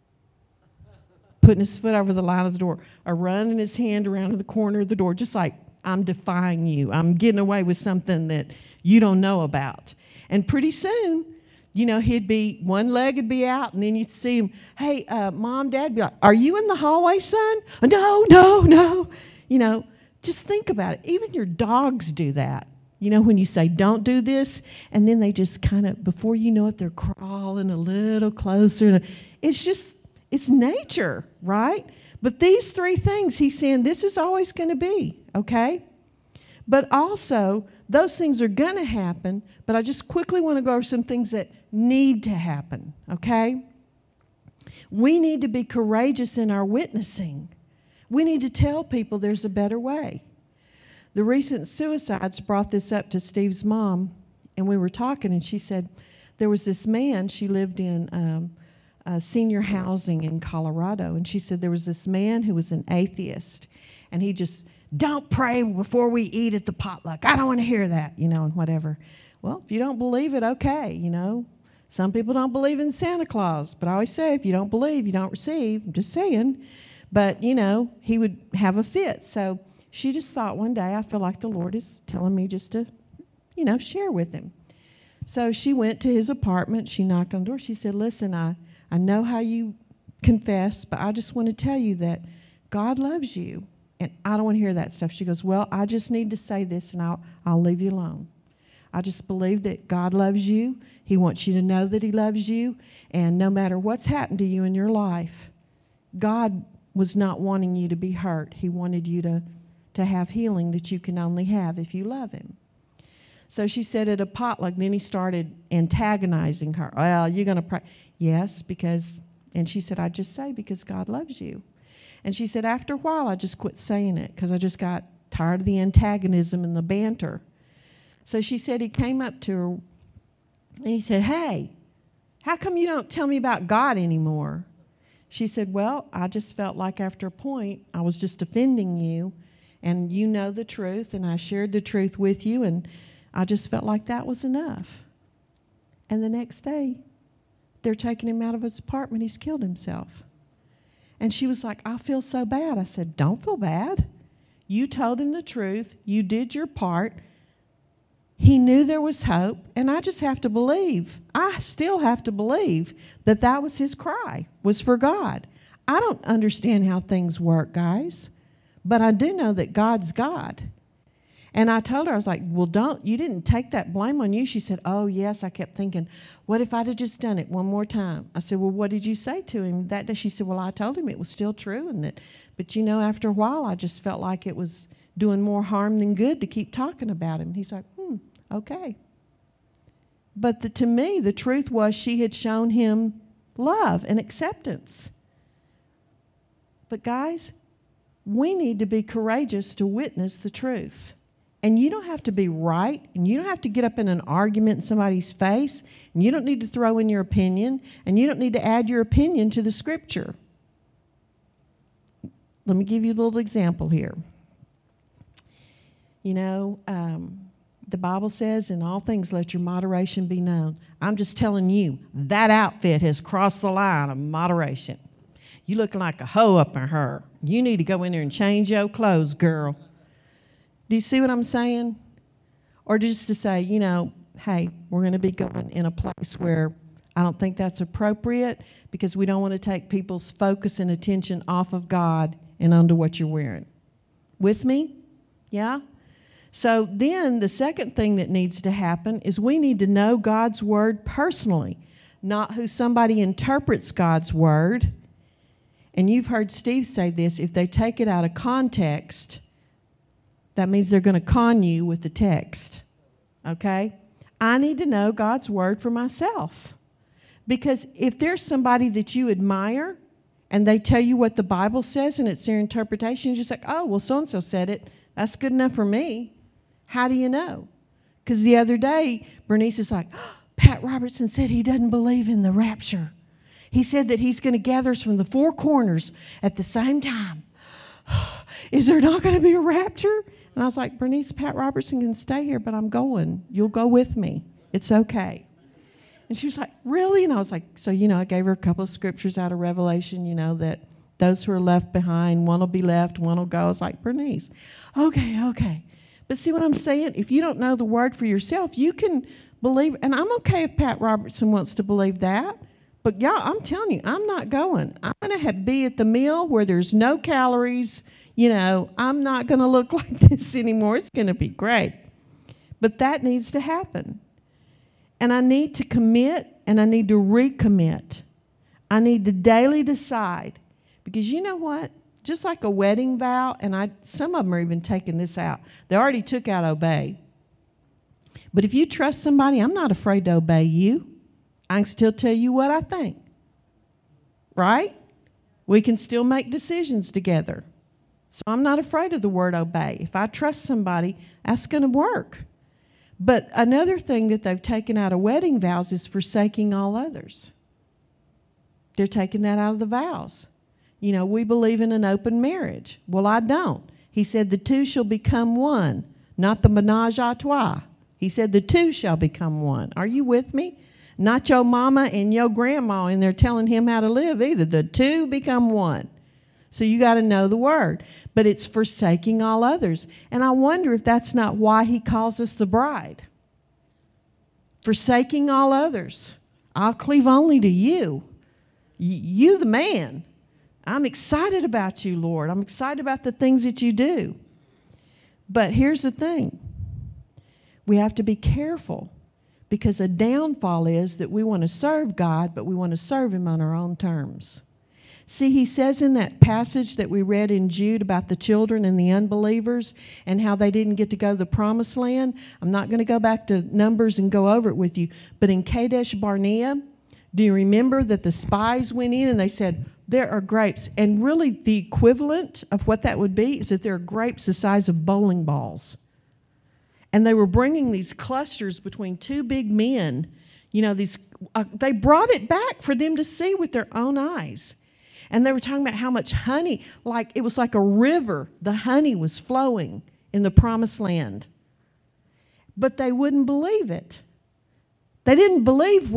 putting his foot over the line of the door, or running his hand around to the corner of the door, just like, I'm defying you. I'm getting away with something that you don't know about. And pretty soon, he'd be, one leg would be out, and then you'd see him, hey, Mom, Dad, be like, are you in the hallway, son? No. Just think about it. Even your dogs do that. When you say, don't do this, and then they just kind of, before you know it, they're crawling a little closer. It's nature, right? But these 3 things, he's saying, this is always going to be, okay? But also, those things are going to happen, but I just quickly want to go over some things that need to happen, okay? We need to be courageous in our witnessing. We need to tell people there's a better way. The recent suicides brought this up to Steve's mom, and we were talking, and she said there was this man, she lived in senior housing in Colorado, and she said there was this man who was an atheist, and he just, don't pray before we eat at the potluck. I don't want to hear that, and whatever. Well, if you don't believe it, okay, Some people don't believe in Santa Claus, but I always say if you don't believe, you don't receive. I'm just saying. But, he would have a fit. So she just thought one day, I feel like the Lord is telling me just to, share with him. So she went to his apartment. She knocked on the door. She said, listen, I know how you confess, but I just want to tell you that God loves you, and I don't want to hear that stuff. She goes, well, I just need to say this, and I'll leave you alone. I just believe that God loves you. He wants you to know that he loves you, and no matter what's happened to you in your life, God was not wanting you to be hurt. He wanted you to have healing that you can only have if you love him. So she said at a potluck, then he started antagonizing her. Well, you're going to pray. Yes, and she said, I just say because God loves you. And she said, after a while, I just quit saying it because I just got tired of the antagonism and the banter. So she said he came up to her and he said, hey, how come you don't tell me about God anymore? She said, well, I just felt like after a point I was just offending you, and you know the truth, and I shared the truth with you, and I just felt like that was enough. And the next day, they're taking him out of his apartment. He's killed himself. And she was like, I feel so bad. I said, don't feel bad. You told him the truth. You did your part. He knew there was hope, and I just have to believe. I still have to believe that that was his cry, was for God. I don't understand how things work, guys, but I do know that God's God. And I told her, I was like, well, you didn't take that blame on you. She said, oh, yes. I kept thinking, what if I'd have just done it one more time? I said, well, what did you say to him that day? She said, well, I told him it was still true, but after a while, I just felt like it was doing more harm than good to keep talking about him. He's like, okay. But to me, the truth was she had shown him love and acceptance. But guys, we need to be courageous to witness the truth. And you don't have to be right, and you don't have to get up in an argument in somebody's face, and you don't need to throw in your opinion, and you don't need to add your opinion to the scripture. Let me give you a little example here. The Bible says, in all things, let your moderation be known. I'm just telling you, that outfit has crossed the line of moderation. You looking like a hoe up in her. You need to go in there and change your clothes, girl. Do you see what I'm saying? Or just to say, hey, we're going to be going in a place where I don't think that's appropriate because we don't want to take people's focus and attention off of God and onto what you're wearing. With me? Yeah? So then the second thing that needs to happen is we need to know God's word personally. not who somebody interprets God's word. And you've heard Steve say this, if they take it out of context, that means they're going to con you with the text. Okay? I need to know God's word for myself. Because if there's somebody that you admire and they tell you what the Bible says and it's their interpretation, you're just like, oh, well, so-and-so said it. That's good enough for me. How do you know? Because the other day, Bernice is like, oh, Pat Robertson said he doesn't believe in the rapture. He said that he's going to gather us from the four corners at the same time. Is there not going to be a rapture? And I was like, Bernice, Pat Robertson can stay here, but I'm going. You'll go with me. It's okay. And she was like, really? And I was like, so, I gave her a couple of scriptures out of Revelation, that those who are left behind, one will be left, one will go. I was like, Bernice, okay. But see what I'm saying? If you don't know the word for yourself, you can believe, and I'm okay if Pat Robertson wants to believe that. But y'all, I'm telling you, I'm not going. I'm going to be at the meal where there's no calories. I'm not going to look like this anymore. It's going to be great. But that needs to happen. And I need to commit and I need to recommit. I need to daily decide. Because you know what? Just like a wedding vow, and some of them are even taking this out. They already took out obey. But if you trust somebody, I'm not afraid to obey you. I can still tell you what I think. Right? We can still make decisions together. So I'm not afraid of the word obey. If I trust somebody, that's going to work. But another thing that they've taken out of wedding vows is forsaking all others. They're taking that out of the vows. We believe in an open marriage. Well, I don't. He said the two shall become one, not the menage a trois. He said the two shall become one. Are you with me? Not your mama and your grandma in there telling him how to live either. The two become one. So you got to know the word. But it's forsaking all others. And I wonder if that's not why he calls us the bride. Forsaking all others. I'll cleave only to you. You the man. I'm excited about you, Lord. I'm excited about the things that you do. But here's the thing. We have to be careful. Because a downfall is that we want to serve God, but we want to serve him on our own terms. See, he says in that passage that we read in Jude about the children and the unbelievers and how they didn't get to go to the promised land. I'm not going to go back to Numbers and go over it with you. But in Kadesh Barnea, do you remember that the spies went in and they said, there are grapes. And really the equivalent of what that would be is that there are grapes the size of bowling balls. And they were bringing these clusters between two big men. They brought it back for them to see with their own eyes. And they were talking about how much honey, like it was like a river, the honey was flowing in the promised land. But they wouldn't believe it. They believed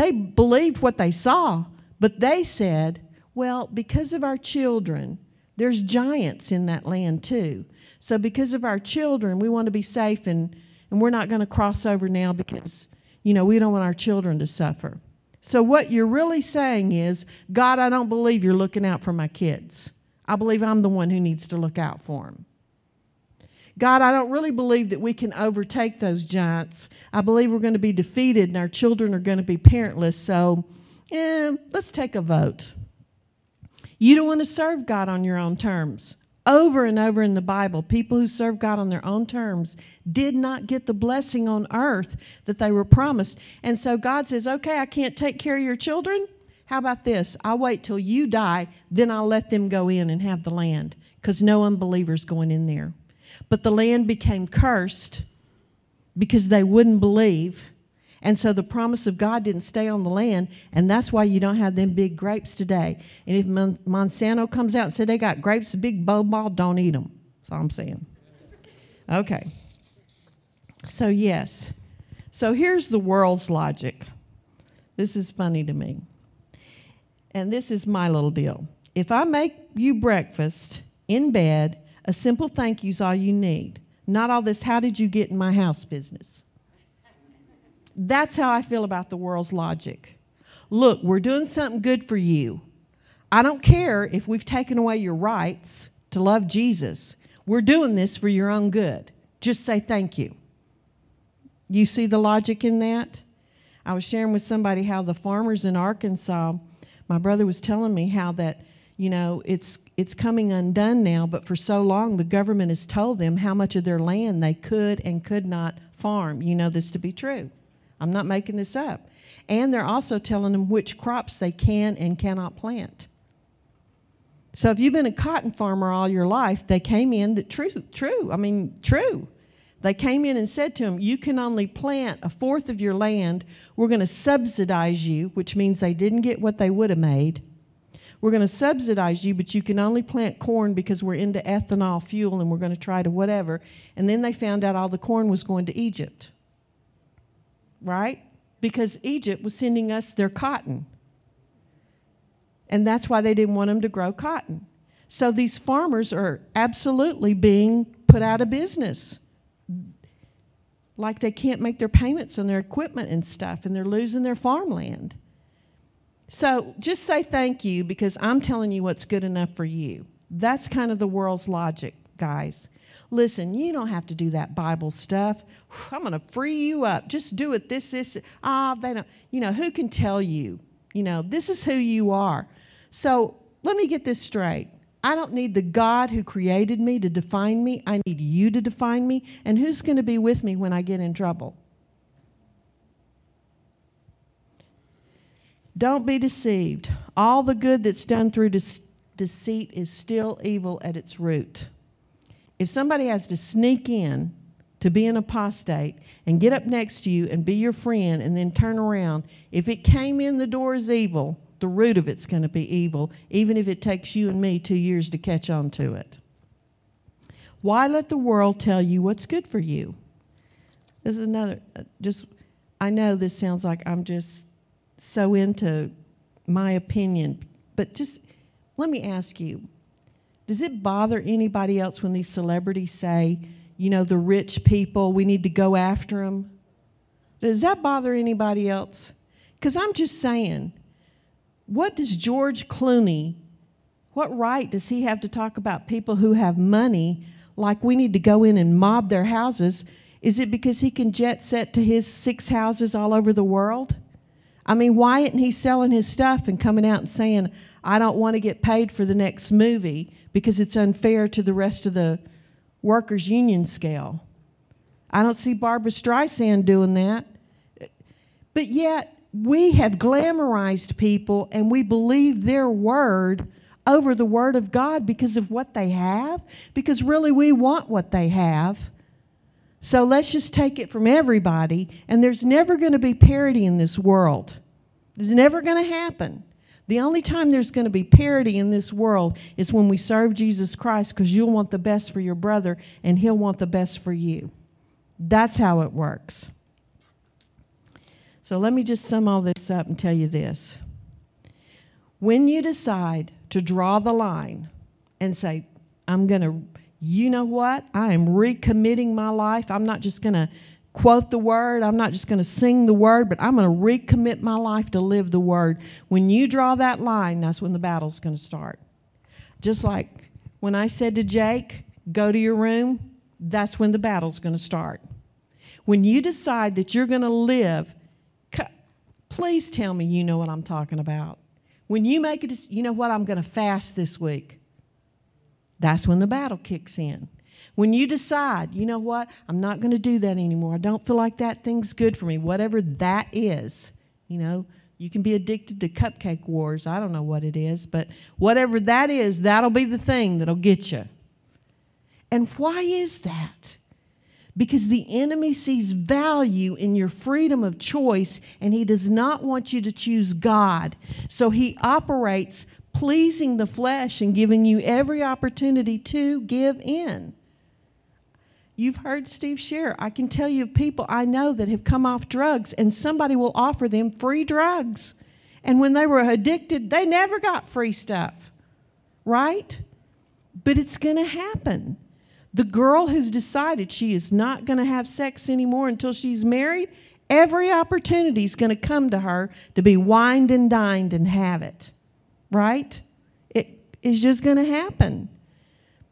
what they saw, but they said, well, because of our children, there's giants in that land too. So because of our children, we want to be safe and we're not going to cross over now because, we don't want our children to suffer. So what you're really saying is, God, I don't believe you're looking out for my kids. I believe I'm the one who needs to look out for them. God, I don't really believe that we can overtake those giants. I believe we're going to be defeated and our children are going to be parentless. So, let's take a vote. You don't want to serve God on your own terms. Over and over in the Bible, people who serve God on their own terms did not get the blessing on earth that they were promised. And so God says, okay, I can't take care of your children. How about this? I'll wait till you die, then I'll let them go in and have the land because no unbeliever's going in there. But the land became cursed because they wouldn't believe. And so the promise of God didn't stay on the land, and that's why you don't have them big grapes today. And if Monsanto comes out and says they got grapes, a big bow ball, don't eat them. That's all I'm saying. Okay. So, yes. So here's the world's logic. This is funny to me. And this is my little deal. If I make you breakfast in bed, a simple thank you's all you need. Not all this, how did you get in my house business. That's how I feel about the world's logic. Look, we're doing something good for you. I don't care if we've taken away your rights to love Jesus. We're doing this for your own good. Just say thank you. You see the logic in that? I was sharing with somebody how the farmers in Arkansas, my brother was telling me how that, it's coming undone now, but for so long the government has told them how much of their land they could and could not farm. You know this to be true. I'm not making this up. And they're also telling them which crops they can and cannot plant. So if you've been a cotton farmer all your life, they came in, true. They came in and said to them, you can only plant a fourth of your land. We're going to subsidize you, which means they didn't get what they would have made. We're going to subsidize you, but you can only plant corn because we're into ethanol fuel and we're going to try to whatever. And then they found out all the corn was going to Egypt, right? Because Egypt was sending us their cotton. And that's why they didn't want them to grow cotton. So these farmers are absolutely being put out of business. Like they can't make their payments on their equipment and stuff, and they're losing their farmland. So just say thank you, because I'm telling you what's good enough for you. That's kind of the world's logic, guys. Listen, you don't have to do that Bible stuff. I'm going to free you up. Just do it this. They don't, who can tell you? This is who you are. So let me get this straight. I don't need the God who created me to define me. I need you to define me. And who's going to be with me when I get in trouble? Don't be deceived. All the good that's done through deceit is still evil at its root. If somebody has to sneak in to be an apostate and get up next to you and be your friend and then turn around, if it came in the door as evil, the root of it's going to be evil, even if it takes you and me 2 years to catch on to it. Why let the world tell you what's good for you? This is another, I know this sounds like I'm just so into my opinion, but just let me ask you, does it bother anybody else when these celebrities say, the rich people, we need to go after them? Does that bother anybody else? Because I'm just saying, what does George Clooney, what right does he have to talk about people who have money like we need to go in and mob their houses? Is it because he can jet set to his 6 houses all over the world? I mean, why isn't he selling his stuff and coming out and saying, I don't want to get paid for the next movie because it's unfair to the rest of the workers' union scale? I don't see Barbra Streisand doing that. But yet, we have glamorized people and we believe their word over the word of God because of what they have, because really we want what they have. So let's just take it from everybody, and there's never going to be parity in this world. It's never going to happen. The only time there's going to be parity in this world is when we serve Jesus Christ, because you'll want the best for your brother and he'll want the best for you. That's how it works. So let me just sum all this up and tell you this. When you decide to draw the line and say, you know what? I am recommitting my life. I'm not just going to quote the word. I'm not just going to sing the word, but I'm going to recommit my life to live the word. When you draw that line, that's when the battle's going to start. Just like when I said to Jake, go to your room, that's when the battle's going to start. When you decide that you're going to live, please tell me you know what I'm talking about. When you make it, you know what, I'm going to fast this week. That's when the battle kicks in. When you decide, you know what, I'm not going to do that anymore. I don't feel like that thing's good for me, whatever that is. You can be addicted to cupcake wars. I don't know what it is, but whatever that is, that'll be the thing that'll get you. And why is that? Because the enemy sees value in your freedom of choice, and he does not want you to choose God. So he operates pleasing the flesh and giving you every opportunity to give in. You've heard Steve share. I can tell you of people I know that have come off drugs, and somebody will offer them free drugs. And when they were addicted, they never got free stuff, right? But it's going to happen. The girl who's decided she is not going to have sex anymore until she's married, every opportunity is going to come to her to be wined and dined and have it, right? It is just going to happen.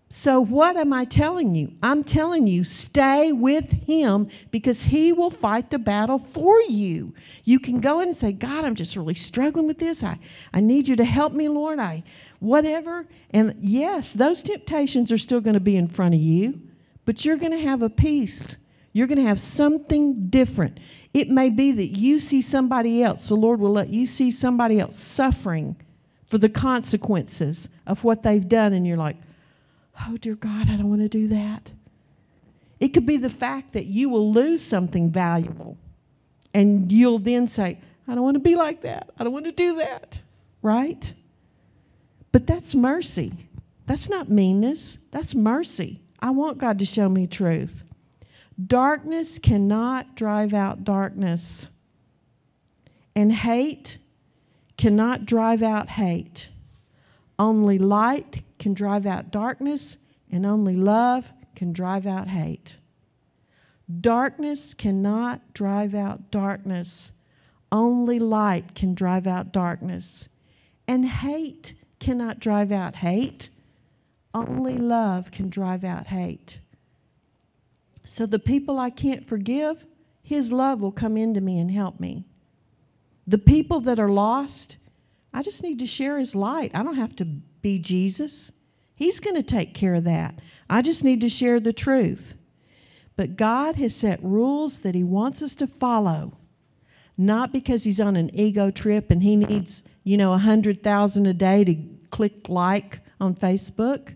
So what am I telling you? I'm telling you, stay with him because he will fight the battle for you. You can go in and say, God, I'm just really struggling with this. I need you to help me, Lord. Whatever. And yes, those temptations are still going to be in front of you, but you're going to have a peace. You're going to have something different. It may be that you see somebody else. The Lord will let you see somebody else suffering for the consequences of what they've done, and you're like, oh, dear God, I don't want to do that. It could be the fact that you will lose something valuable, and you'll then say, I don't want to be like that. I don't want to do that, right? But that's mercy. That's not meanness. That's mercy. I want God to show me truth. Darkness cannot drive out darkness, and hate cannot drive out hate. Only light can drive out darkness, and only love can drive out hate. Darkness cannot drive out darkness. Only light can drive out darkness. And hate cannot drive out hate. Only love can drive out hate. So the people I can't forgive, his love will come into me and help me. The people that are lost, I just need to share his light. I don't have to be Jesus. He's going to take care of that. I just need to share the truth. But God has set rules that he wants us to follow, not because he's on an ego trip and he needs, 100,000 a day to click like on Facebook.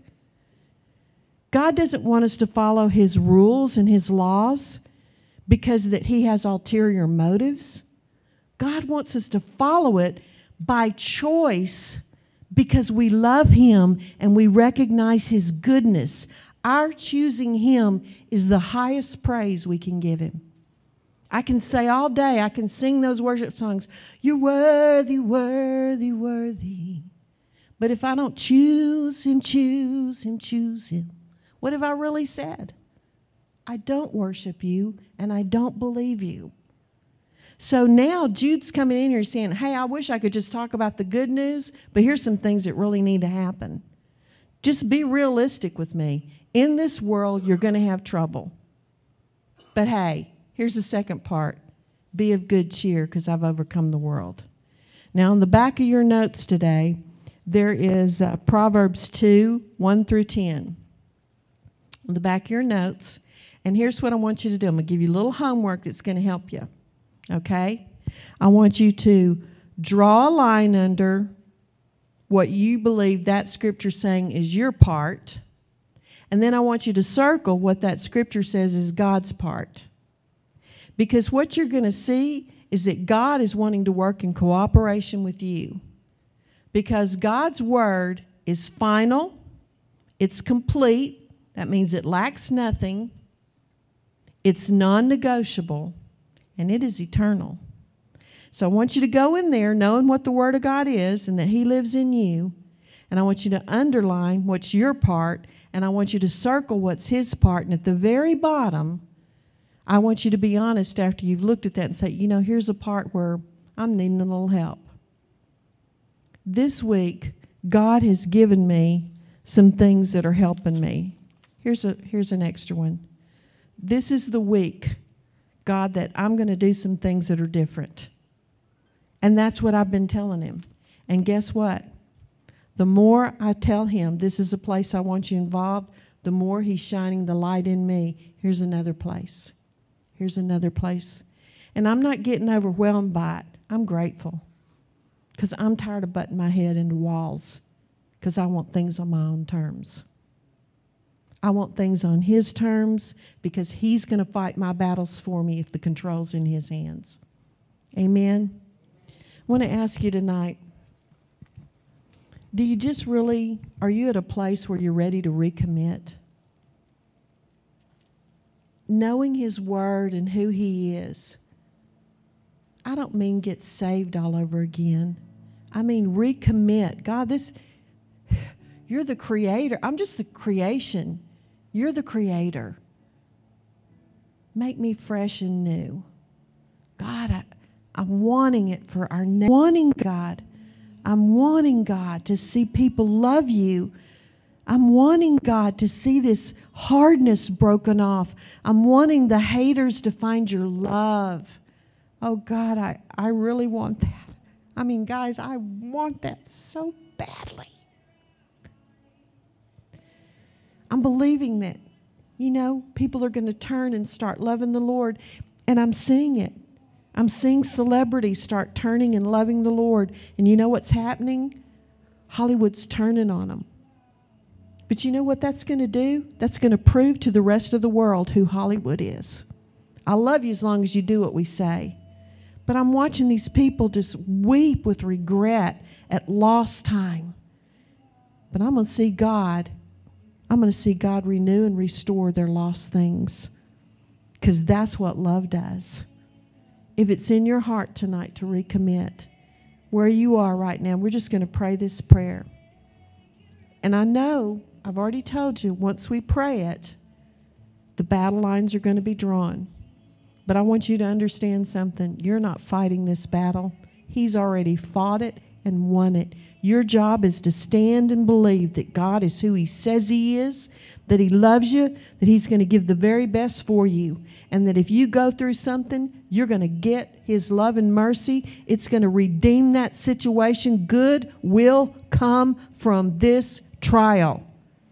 God doesn't want us to follow his rules and his laws because that he has ulterior motives. God wants us to follow it by choice because we love him and we recognize his goodness. Our choosing him is the highest praise we can give him. I can say all day, I can sing those worship songs, you're worthy, worthy, worthy. But if I don't choose him, choose him, choose him, what have I really said? I don't worship you and I don't believe you. So now Jude's coming in here saying, hey, I wish I could just talk about the good news, but here's some things that really need to happen. Just be realistic with me. In this world, you're going to have trouble. But hey, here's the second part. Be of good cheer because I've overcome the world. Now, on the back of your notes today, there is Proverbs 2, 1 through 10. On the back of your notes. And here's what I want you to do. I'm going to give you a little homework that's going to help you. Okay? I want you to draw a line under what you believe that scripture saying is your part. And then I want you to circle what that scripture says is God's part. Because what you're going to see is that God is wanting to work in cooperation with you. Because God's word is final, it's complete. That means it lacks nothing. It's non-negotiable, and it is eternal. So I want you to go in there knowing what the Word of God is and that He lives in you. And I want you to underline what's your part, and I want you to circle what's His part. And at the very bottom, I want you to be honest after you've looked at that and say, here's a part where I'm needing a little help. This week, God has given me some things that are helping me. Here's an extra one. This is the week, God, that I'm going to do some things that are different. And that's what I've been telling him. And guess what? The more I tell him this is a place I want you involved, the more he's shining the light in me. Here's another place. Here's another place. And I'm not getting overwhelmed by it. I'm grateful. Because I'm tired of butting my head into walls. Because I want things on my own terms. I want things on his terms because he's going to fight my battles for me if the control's in his hands. Amen? I want to ask you tonight, are you at a place where you're ready to recommit? Knowing his word and who he is. I don't mean get saved all over again. I mean recommit. God, you're the creator. I'm just the creation. You're the creator. Make me fresh and new. God, I'm wanting it for our next. I'm wanting God to see people love you. I'm wanting, God, to see this hardness broken off. I'm wanting the haters to find your love. Oh, God, I really want that. I mean, guys, I want that so badly. I'm believing that, people are going to turn and start loving the Lord. And I'm seeing it. I'm seeing celebrities start turning and loving the Lord. And you know what's happening? Hollywood's turning on them. But you know what that's going to do? That's going to prove to the rest of the world who Hollywood is. I love you as long as you do what we say. But I'm watching these people just weep with regret at lost time. But I'm going to see God. I'm going to see God renew and restore their lost things. Because that's what love does. If it's in your heart tonight to recommit, where you are right now, we're just going to pray this prayer. And I know, I've already told you, once we pray it, the battle lines are going to be drawn. But I want you to understand something. You're not fighting this battle. He's already fought it and won it. Your job is to stand and believe that God is who He says He is, that He loves you, that He's going to give the very best for you, and that if you go through something, you're going to get His love and mercy. It's going to redeem that situation. Good will come from this trial.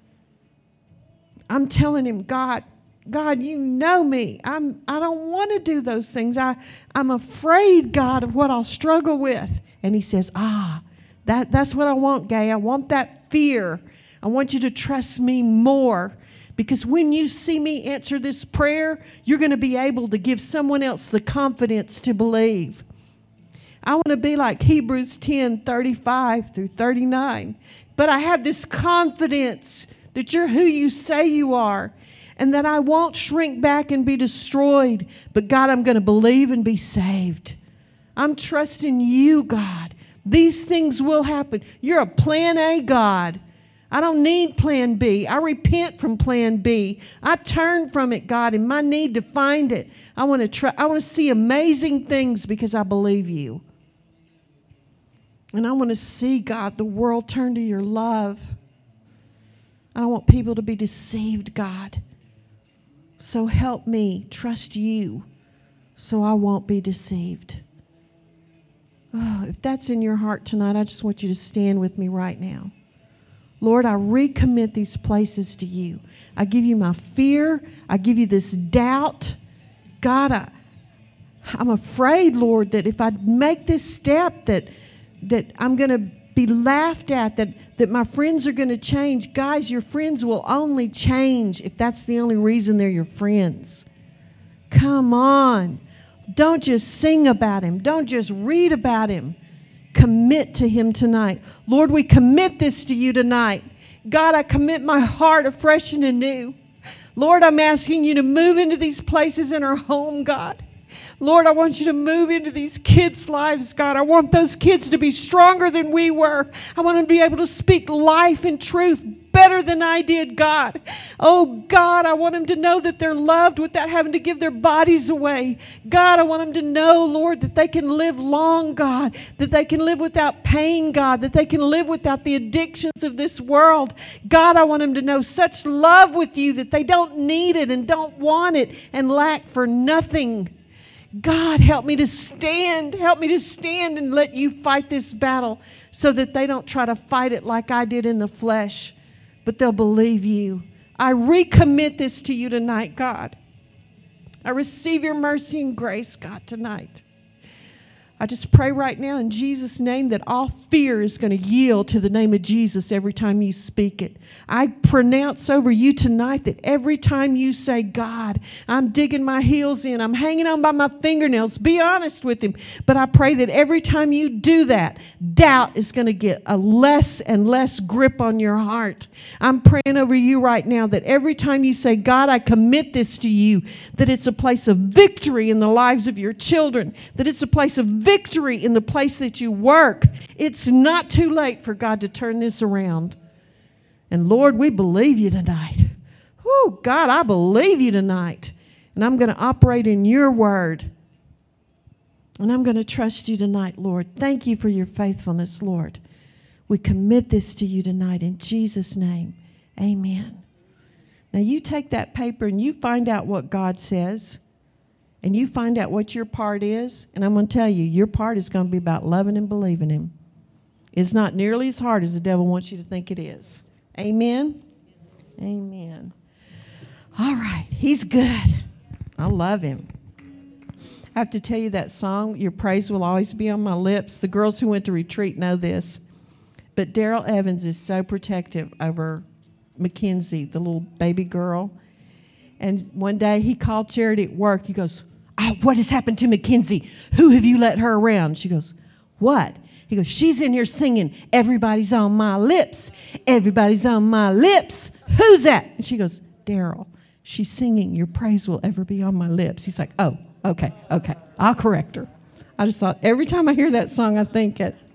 I'm telling Him, God, you know me. I don't want to do those things. I'm afraid, God, of what I'll struggle with. And He says, that's what I want, Gay. I want that fear. I want you to trust me more. Because when you see me answer this prayer, you're going to be able to give someone else the confidence to believe. I want to be like Hebrews 10:35 through 39. But I have this confidence that you're who you say you are, and that I won't shrink back and be destroyed. But God, I'm going to believe and be saved. I'm trusting you, God. These things will happen. You're a plan A, God. I don't need plan B. I repent from plan B. I turn from it, God, in my need to find it. I want to see amazing things because I believe you. And I want to see, God, the world turn to your love. I don't want people to be deceived, God. So help me trust you so I won't be deceived. Oh, if that's in your heart tonight, I just want you to stand with me right now. Lord, I recommit these places to you. I give you my fear. I give you this doubt. God, I'm afraid, Lord, that if I make this step that I'm going to be laughed at, that my friends are going to change. Guys, your friends will only change if that's the only reason they're your friends. Come on. Don't just sing about Him. Don't just read about Him. Commit to Him tonight. Lord, we commit this to you tonight. God, I commit my heart afresh and anew. Lord, I'm asking you to move into these places in our home, God. Lord, I want you to move into these kids' lives, God. I want those kids to be stronger than we were. I want them to be able to speak life and truth better than I did, God. Oh, God, I want them to know that they're loved without having to give their bodies away. God, I want them to know, Lord, that they can live long, God, that they can live without pain, God, that they can live without the addictions of this world. God, I want them to know such love with you that they don't need it and don't want it and lack for nothing. God, help me to stand. Help me to stand and let you fight this battle so that they don't try to fight it like I did in the flesh, but they'll believe you. I recommit this to you tonight, God. I receive your mercy and grace, God, tonight. I just pray right now in Jesus' name that all fear is going to yield to the name of Jesus every time you speak it. I pronounce over you tonight that every time you say, God, I'm digging my heels in, I'm hanging on by my fingernails, be honest with Him. But I pray that every time you do that, doubt is going to get a less and less grip on your heart. I'm praying over you right now that every time you say, God, I commit this to you, that it's a place of victory in the lives of your children, that it's a place of victory in the place that you work. It's not too late for God to turn this around. And Lord, we believe you tonight. Oh, God, I believe you tonight. And I'm going to operate in your word. And I'm going to trust you tonight, Lord. Thank you for your faithfulness, Lord. We commit this to you tonight in Jesus' name. Amen. Now you take that paper and you find out what God says, and you find out what your part is, and I'm going to tell you, your part is going to be about loving and believing Him. It's not nearly as hard as the devil wants you to think it is. Amen? Amen. All right. He's good. I love Him. I have to tell you that song, Your Praise Will Always Be on My Lips. The girls who went to retreat know this. But Daryl Evans is so protective over Mackenzie, the little baby girl. And one day he called Charity at work. He goes, what has happened to Mackenzie? Who have you let her around? She goes, what? He goes, she's in here singing, everybody's on my lips. Everybody's on my lips. Who's that? And she goes, Daryl. She's singing, your praise will ever be on my lips. He's like, oh, okay. I'll correct her. I just thought, every time I hear that song, I think it.